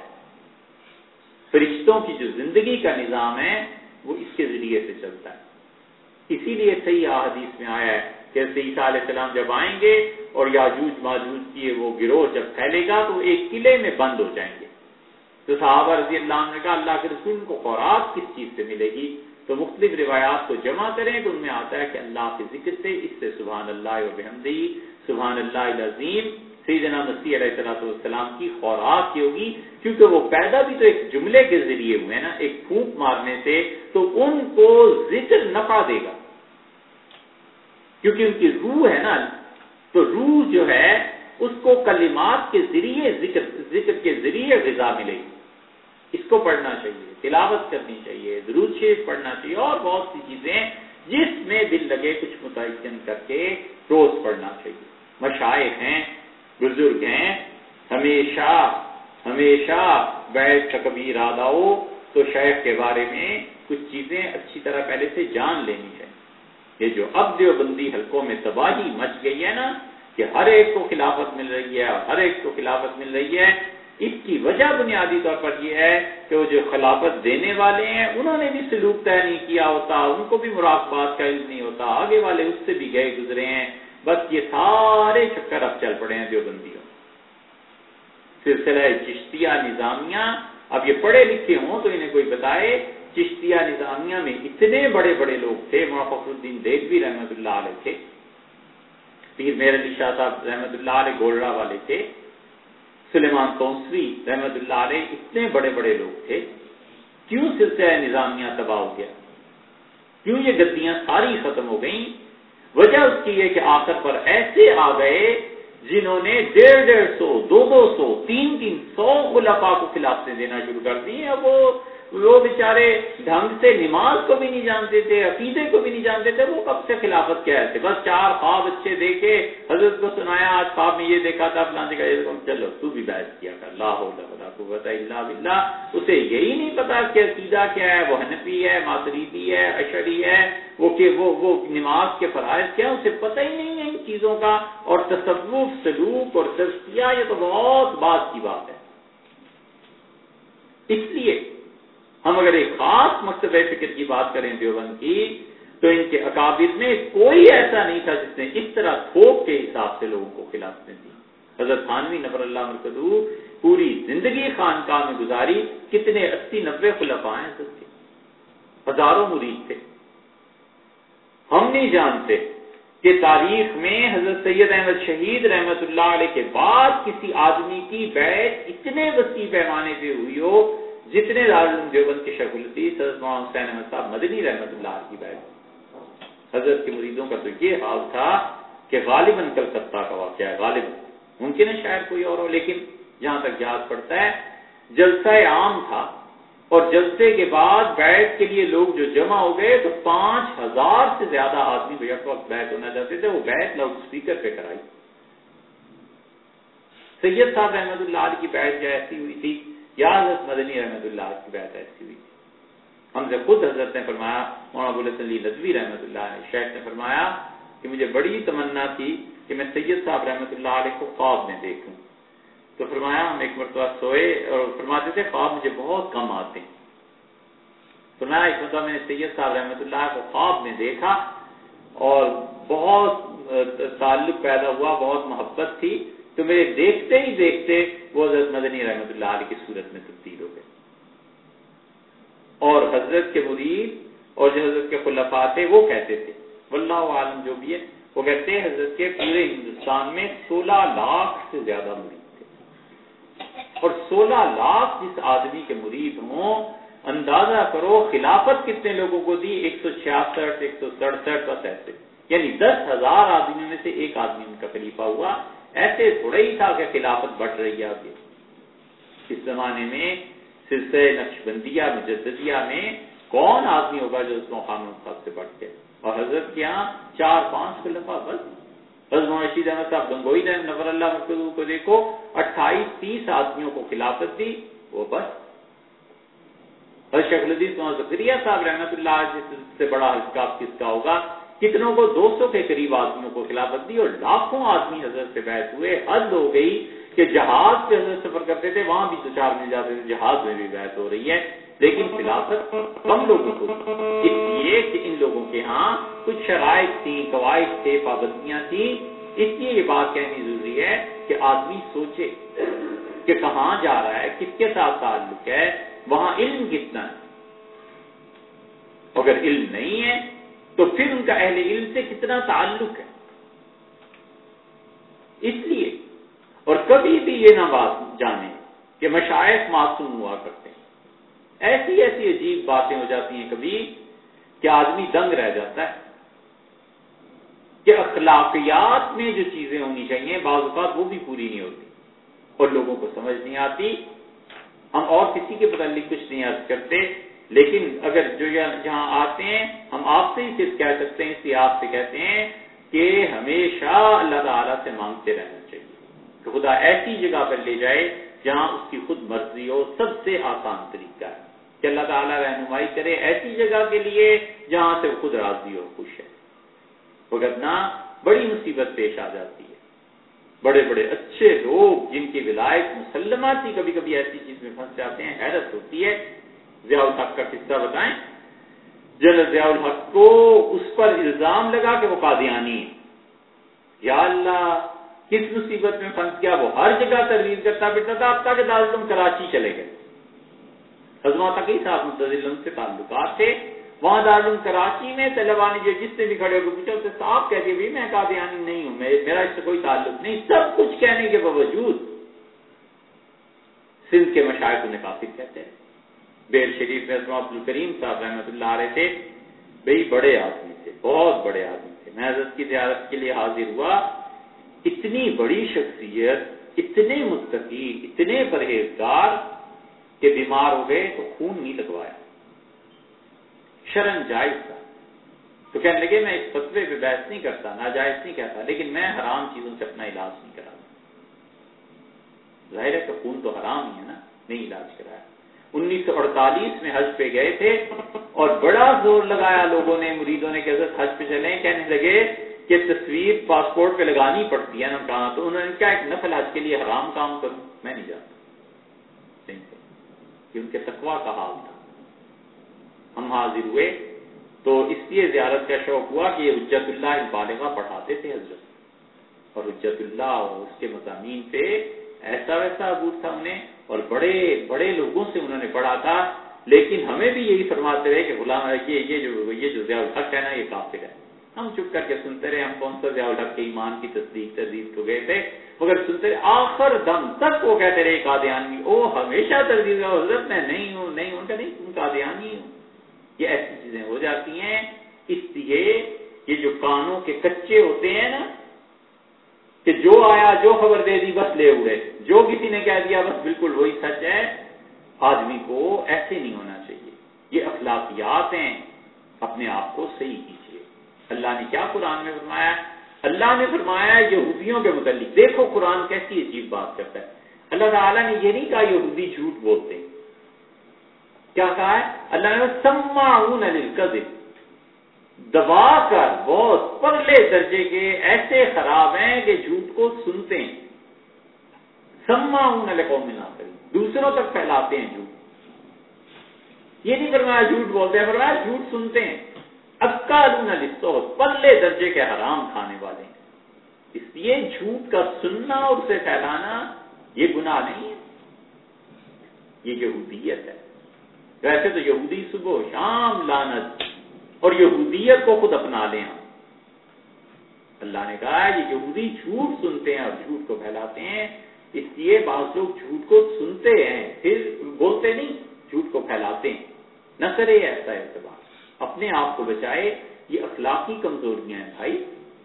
فرشتوں کی جو زندگی کا نظام ہے وہ اس کے ذریعے سے چلتا ہے. اسی لیے صحیح احادیث میں آیا ہے کہ عیسیٰ علیہ السلام جب آئیں گے اور یاجوج ماجوج کی وہ گروہ جب پھیلے گا تو ایک قلعے میں بند ہو جائیں گے. تو صحابہ رضی اللہ عنہ نے کہا اللہ کے رسول کو خوراک کس چیز سے ملے گی؟ تو مختلف روایات کو جمع کریں تو ان میں آتا ہے کہ اللہ کے ذکر سے, اس سے سبحان اللہ و بحمدہ, سبحان اللہ العظیم. سیدنا مسیح علیہ الصلوۃ والسلام کی خوراک یہ ہوگی, کیونکہ وہ پیدا بھی تو ایک جملے کے ذریعے ہوئے نا, ایک پھونک مارنے سے, تو ان کو ذکر نفع دے گا کیونکہ ان کی روح ہے نا. تو روح جو ہے اس کو کلمات کے ذریعے ذکر ذکر کے ذریعے غذا ملے گی. اس کو پڑھنا چاہیے, تلاوت کرنی چاہیے, درود شریف پڑھنا چاہیے, اور بہت سی چیزیں جس میں دل لگے کچھ متعین کر کے روز پڑھنا چاہیے. مشائخ ہیں, بزرگ ہیں, ہمیشہ ہمیشہ بیٹھ کا کبھی ارادہ ہو تو شیخ کے بارے میں کچھ چیزیں اچھی طرح پہلے سے جان لینی چاہیے. یہ جو اب دیوبندی حلقوں میں تباہی مچ گئی ہے نا, کہ ہر ایک کو خلافت مل رہی ہے اور ہر ایک کو خلافت مل رہی ہے, اس کی وجہ بنیادی طور پر یہ ہے کہ وہ جو خلافت دینے والے ہیں انہوں نے بھی سلوک طے نہیں کیا ہوتا, ان کو بھی مراقبات کا علم نہیں ہوتا, آگے والے اس سے بھی گئے گزرے ہیں. بس یہ سارے چکر اب چل پڑے ہیں دیوبندیوں. سلسلہ چشتیہ نظامیہ, اب یہ پڑھے لکھے ہوں تو انہیں کوئی بتائے, چشتیہ نظامیہ میں اتنے بڑے بڑے لوگ تھے. مولانا فخر الدین دیگوی رحمۃ اللہ علیہ تھے, پیر مہر علی شاہ صاحب رحمۃ اللہ علیہ گولڑا والے تھے, سلیمان تونسوی رحمۃ اللہ علیہ, اتنے بڑے بڑے لوگ تھے. کیوں سلسلہ نظامیہ تباہ ہو گیا؟ کیوں یہ گدیاں ساری ختم ہو گئیں؟ وجہ اس کی ہے کہ آخر پر ایسے آ گئے جنہوں نے ڈیڑھ ڈیڑھ سو دو دو سو تین تین سو خلفاء کو خلافتیں دینا شروع کر دی ہیں. وہ وہ بیچارے ڈھنگ سے نماز کو بھی نہیں جانتے تھے, عقیدے کو بھی نہیں جانتے تھے, وہ کب سے خلافت کیا ہے؟ بس چار خواب اچھے دیکھے, حضرت کو سنایا آج خواب میں یہ دیکھا تھا فلاں جگہ, چلو تو بھی بحث کیا کر, لا حول ولا قوت الا باللہ. اسے یہی نہیں پتا کہ عقیدہ کیا ہے, وہ حنفی ہے, ماتریدی ہے, اشعری ہے, وہ کہ وہ وہ نماز کے فرائض کیا, اسے پتہ ہی نہیں ہے ان چیزوں کا. اور تصوف, سلوک اور تزکیہ یہ تو بہت بات کی بات ہے. اس لیے ہم اگر ایک خاص مکتبہ فکر کی بات کریں دیوبند کی, تو ان کے اکابر میں کوئی ایسا نہیں تھا جس نے اس طرح تھوک کے حساب سے لوگوں کو خلافتیں دی. حضرت تھانوی نفر اللہ مرکزو پوری زندگی خانقاہ میں گزاری, کتنے اسی نبے خلفاء ہیں, سب کے ہزاروں مرید تھے. ہم نہیں جانتے کہ تاریخ میں حضرت سید احمد شہید رحمت اللہ علیہ کے بعد کسی آدمی کی بیعت اتنے وسیع پیمانے پہ ہوئی ہو جتنے دارالعلوم دیوبند کے شیخ الحدیث حضرت مولانا حسین احمد صاحب مدنی رحمت اللہ علیہ کی بیعت. حضرت کے مریدوں کا تو یہ حال تھا کہ غالباً کلکتہ کا واقعہ ہے, غالباً, ممکن ہے شاید کوئی اور ہو, لیکن جہاں تک یاد پڑتا ہے جلسہ عام تھا, اور جلسے کے بعد بیعت کے لیے لوگ جو جمع ہو گئے تو پانچ ہزار سے زیادہ آدمی بیک وقت بیعت ہونا چاہتے تھے. وہ بیعت لاؤڈ اسپیکر پہ کرائی. سید صاحب رحمت اللہ علیہ کی بیعت جو ایسی ہوئی تھی, یا حضرت مدنی رحمت اللہ علیہ کی بیعت ایسی ہوئی تھی. ہم سے خود حضرت نے فرمایا, مولانا ابو الحسن علی ندوی رحمت اللہ علیہ شیخ نے فرمایا کہ مجھے بڑی تمنا تھی کہ میں سید صاحب رحمت اللہ علیہ کو خواب میں دیکھوں. تو فرمایا ہم ایک مرتبہ سوئے اور فرماتے تھے خواب مجھے بہت کم آتے ہیں. فرمایا ایک مرتبہ میں نے سید صاحب رحمت اللہ کو خواب میں دیکھا اور بہت تعلق پیدا ہوا, بہت محبت تھی, تو میرے دیکھتے ہی دیکھتے وہ حضرت مدنی رحمت اللہ علیہ کی صورت میں تبدیل ہو گئے. اور حضرت کے مرید اور جو حضرت کے خلفاء تھے وہ کہتے تھے, واللہ عالم جو بھی ہے, وہ کہتے ہیں حضرت کے پورے ہندوستان میں سولہ لاکھ سے زیادہ مرید تھے، اور سولہ لاکھ جس آدمی کے مرید ہوں، اندازہ کرو خلافت کتنے لوگوں کو دی، ایک سو چھیاسٹھ ایک سو سڑسٹھ بس ایسے، یعنی دس ہزار آدمیوں میں سے ایک آدمی ان کا خلیفہ ہوا۔ ایسے تھوڑا ہی تھا کہ خلافت بڑھ رہی ہے آگے۔ اس زمانے میں سلسلہ نقشبندیہ مجددیہ میں کون آدمی ہوگا جو اس خانون صاحب سے بڑھ کے، اور حضرت کے یہاں چار پانچ خلفاء بس۔ حضرت رشید احمد صاحب گنگوئی نے نور اللہ مرکزو کو دیکھو، اٹھائیس تیس آدمیوں کو خلافت دی، وہ بس۔ حضرت شیخ الحدیث محمد زکریا صاحب رحمۃ اللہ علیہ سے بڑا حلقہ کس کا ہوگا، کتنوں کو دو سو کے قریب آدمیوں کو خلافت دی، اور لاکھوں آدمی حضرت سے بیعت ہوئے۔ حد ہو گئی کہ جہاز پہ حضرت سفر کرتے تھے، وہاں بھی دو چار مل جاتے تھے، جہاز میں بھی بیعت ہو رہی ہے، لیکن خلافت کم لوگوں کو، اس لیے کہ ان لوگوں کے ہاں کچھ شرائط تھیں، قواعد تھے، پابندیاں تھیں۔ اس لیے یہ بات کہنی ضروری ہے کہ آدمی سوچے کہ کہاں جا رہا ہے، کس کے ساتھ تعلق ہے، وہاں علم کتنا ہے۔ اگر علم نہیں ہے تو پھر ان کا اہل علم سے کتنا تعلق ہے۔ اس لیے اور کبھی بھی یہ نہ بات جانیں کہ مشائخ معصوم ہوا کرتے ہیں، ایسی ایسی عجیب باتیں ہو جاتی ہیں کبھی کہ آدمی دنگ رہ جاتا ہے کہ اخلاقیات میں جو چیزیں ہونی چاہیے بعض اوقات وہ بھی پوری نہیں ہوتی اور لوگوں کو سمجھ نہیں آتی۔ ہم اور کسی کے متعلق کچھ نہیں عرض کرتے، لیکن اگر جو جہاں آتے ہیں ہم آپ سے ہی صرف کہہ سکتے ہیں، اس لیے آپ سے کہتے ہیں کہ ہمیشہ اللہ تعالیٰ سے مانگتے رہنا چاہیے کہ خدا ایسی جگہ پر لے جائے جہاں اس کی خود مرضی ہو۔ سب سے آسان طریقہ ہے کہ اللہ تعالیٰ رہنمائی کرے ایسی جگہ کے لیے جہاں سے خود راضی ہو، خوش ہے، وگرنہ بڑی مصیبت پیش آ جاتی ہے۔ بڑے بڑے اچھے لوگ جن کی ولایت مسلمات ہی کبھی کبھی ایسی چیز میں پھنس جاتے ہیں، حیرت ہوتی ہے۔ ضیاء الحق کا قصہ بتائیں، جنرل ضیاء الحق کو اس پر الزام لگا کہ وہ قادیانی ہے۔ یا اللہ، کس مصیبت میں پھنس گیا، وہ ہر جگہ ترویج کرتا پھرتا تھا، اب تک دارالعلوم کراچی چلے گئے۔ حضرت تقی صاحب متضل ان سے تعلقات تھے، وہاں دارالعلوم کراچی میں طلباء نے جو جس نے بھی کھڑے ہو کے پوچھا اسے صاحب کہہ دیا بھی میں قادیانی نہیں ہوں، میرا اس سے کوئی تعلق نہیں۔ سب کچھ کہنے کے باوجود سندھ کے مشائخ انہیں کافر کہتے ہیں۔ بیر شریف میں عبد الکریم صاحب رحمۃ اللہ علیہ تھے، بھئی بڑے آدمی تھے، بہت بڑے آدمی تھے۔ میں حضرت کی زیارت کے لیے حاضر ہوا، اتنی بڑی شخصیت، اتنے متقی، اتنے پرہیزگار کہ بیمار ہو گئے تو خون نہیں لگوایا، شرن جائز تھا۔ تو کہنے لگے میں اس فتوے پہ بحث نہیں کرتا، ناجائز نہیں کہتا، لیکن میں حرام چیزوں سے اپنا علاج نہیں کراتا۔ ظاہر ہے کہ خون تو حرام ہی ہے نا، نہیں علاج کرایا۔ انیس سو اڑتالیس میں حج پہ گئے تھے اور بڑا زور لگایا لوگوں نے، مریدوں نے کہ حضرت حج پہ چلیں، کہنے لگے کہ تصویر پاسپورٹ پہ لگانی پڑتی ہے نا، کہاں تو انہوں نے کہا ایک نفل حج کے لیے حرام کام کروں، میں نہیں جاتا، نہیں کہ ان کے تقویٰ کا حال تھا۔ ہم حاضر ہوئے تو اس لیے زیارت کا شوق ہوا کہ یہ حجت اللہ البالغہ پڑھاتے تھے حضرت، اور حجت اللہ اور اس کے مضامین سے ایسا ویسا عبور تھا انہیں، اور بڑے بڑے لوگوں سے انہوں نے پڑھا تھا، لیکن ہمیں بھی یہی فرماتے رہے کہ غلام یہ یہ جو یہ جو ضیاء الحق ہے نا یہ کافر ہے۔ ہم چپ کر کے سنتے رہے، ہم کون سا ضیاء الحق کے ایمان کی تصدیق تردید کو گئے تھے، مگر سنتے رہے، آخر دم تک وہ کہتے رہے قادیانی، او ہمیشہ تردید کا حضرت میں نہیں ہوں نہیں ہوں، کہ نہیں تم قادیانی ہوں۔ یہ ایسی چیزیں ہو جاتی ہیں، اس لیے یہ جو کانوں کے کچے ہوتے ہیں نا، کہ جو آیا جو خبر دے دی بس لے اڑے، جو کسی نے کہہ دیا بس بالکل وہی سچ ہے، آدمی کو ایسے نہیں ہونا چاہیے۔ یہ اخلاقیات ہیں، اپنے آپ کو صحیح کیجیے۔ اللہ نے کیا قرآن میں فرمایا؟ اللہ نے فرمایا یہودیوں کے متعلق، دیکھو قرآن کیسی عجیب بات کرتا ہے۔ اللہ تعالیٰ نے یہ نہیں کہا یہودی جھوٹ بولتے ہیں، کیا کہا ہے؟ اللہ نے سماعون للکذب، دبا کر بہت پرلے درجے کے ایسے خراب ہیں کہ جھوٹ کو سنتے ہیں، سماعون لقوم آخرین، دوسروں تک پھیلاتے ہیں جھوٹ۔ یہ نہیں فرمایا جھوٹ بولتے ہیں، فرمایا جھوٹ سنتے ہیں، اکالون للسحت، پرلے درجے کے حرام کھانے والے ہیں۔ اس لیے جھوٹ کا سننا اور اسے پھیلانا یہ گناہ نہیں ہے، یہ یہودیت ہے۔ ویسے تو یہودی صبح و شام لعنت اور یہودیت کو خود اپنا لیں، اللہ نے کہا یہ یہودی جھوٹ سنتے ہیں اور جھوٹ کو پھیلاتے ہیں، اس لیے بعض لوگ جھوٹ کو سنتے ہیں پھر بولتے نہیں، جھوٹ کو پھیلاتے ہیں، نہ کرے ایسا اعتبار، اپنے آپ کو بچائے، یہ اخلاقی کمزوریاں ہیں بھائی۔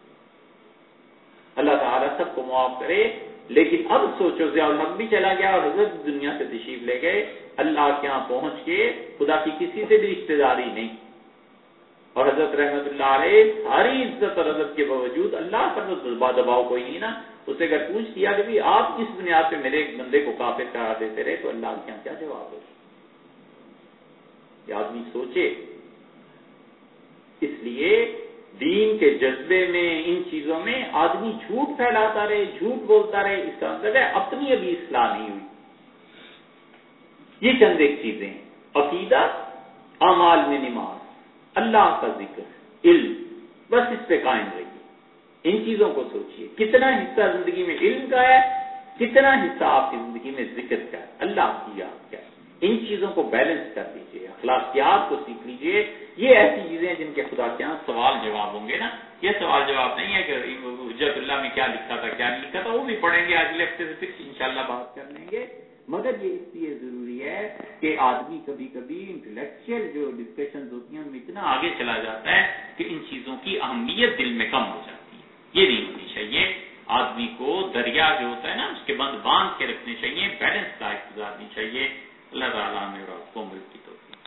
اللہ تعالیٰ سب کو معاف کرے، لیکن اب سوچو ضیاء الحق بھی چلا گیا اور حضرت دنیا سے تشریف لے گئے، اللہ کے یہاں پہنچ کے خدا کی کسی سے بھی رشتہ داری نہیں، اور حضرت رحمت اللہ علیہ ساری عزت اور عزت کے باوجود اللہ کا تو دباؤ کوئی نہیں نا، اسے اگر پوچھ دیا کہ آپ کس بنیاد پہ میرے ایک بندے کو کافر قرار دیتے رہے تو اللہ کے یہاں کیا جواب ہوگا؟ یہ آدمی سوچے۔ اس لیے دین کے جذبے میں ان چیزوں میں آدمی جھوٹ پھیلاتا رہے، جھوٹ بولتا رہے، اس کا مطلب ہے اپنی ابھی اصلاح نہیں ہوئی۔ یہ چند ایک چیزیں ہیں، عقیدہ، اعمال میں نماز، اللہ کا ذکر، علم، بس اس پہ قائم رہیے۔ ان چیزوں کو سوچئے، کتنا حصہ زندگی میں علم کا ہے، کتنا حصہ آپ کی زندگی میں ذکر کا ہے، اللہ کی یاد کا ہے۔ ان چیزوں کو بیلنس کر دیجئے، اخلاقیات کو سیکھ لیجئے۔ یہ ایسی چیزیں ہیں جن کے خدا کے یہاں سوال جواب ہوں گے نا۔ یہ سوال جواب نہیں ہے کہ حجت اللہ میں کیا لکھا تھا کیا نہیں لکھا تھا، وہ بھی پڑھیں گے اگلے ہفتے سے، پھر انشاءاللہ بات کر لیں گے۔ مگر یہ اس لیے ضروری ہے کہ آدمی کبھی کبھی انٹلیکچوئل جو ڈسکشنز ہوتی ہیں ان میں اتنا آگے چلا جاتا ہے کہ ان چیزوں کی اہمیت دل میں کم ہو جاتی ہے۔ یہ نہیں ہونی چاہیے۔ آدمی کو دریا جو ہوتا ہے نا اس کے بند باندھ کے رکھنے چاہیے، بیلنس لائف گزارنی چاہیے۔ اللہ تعالیٰ نے اور آپ کو ملک کی توفیق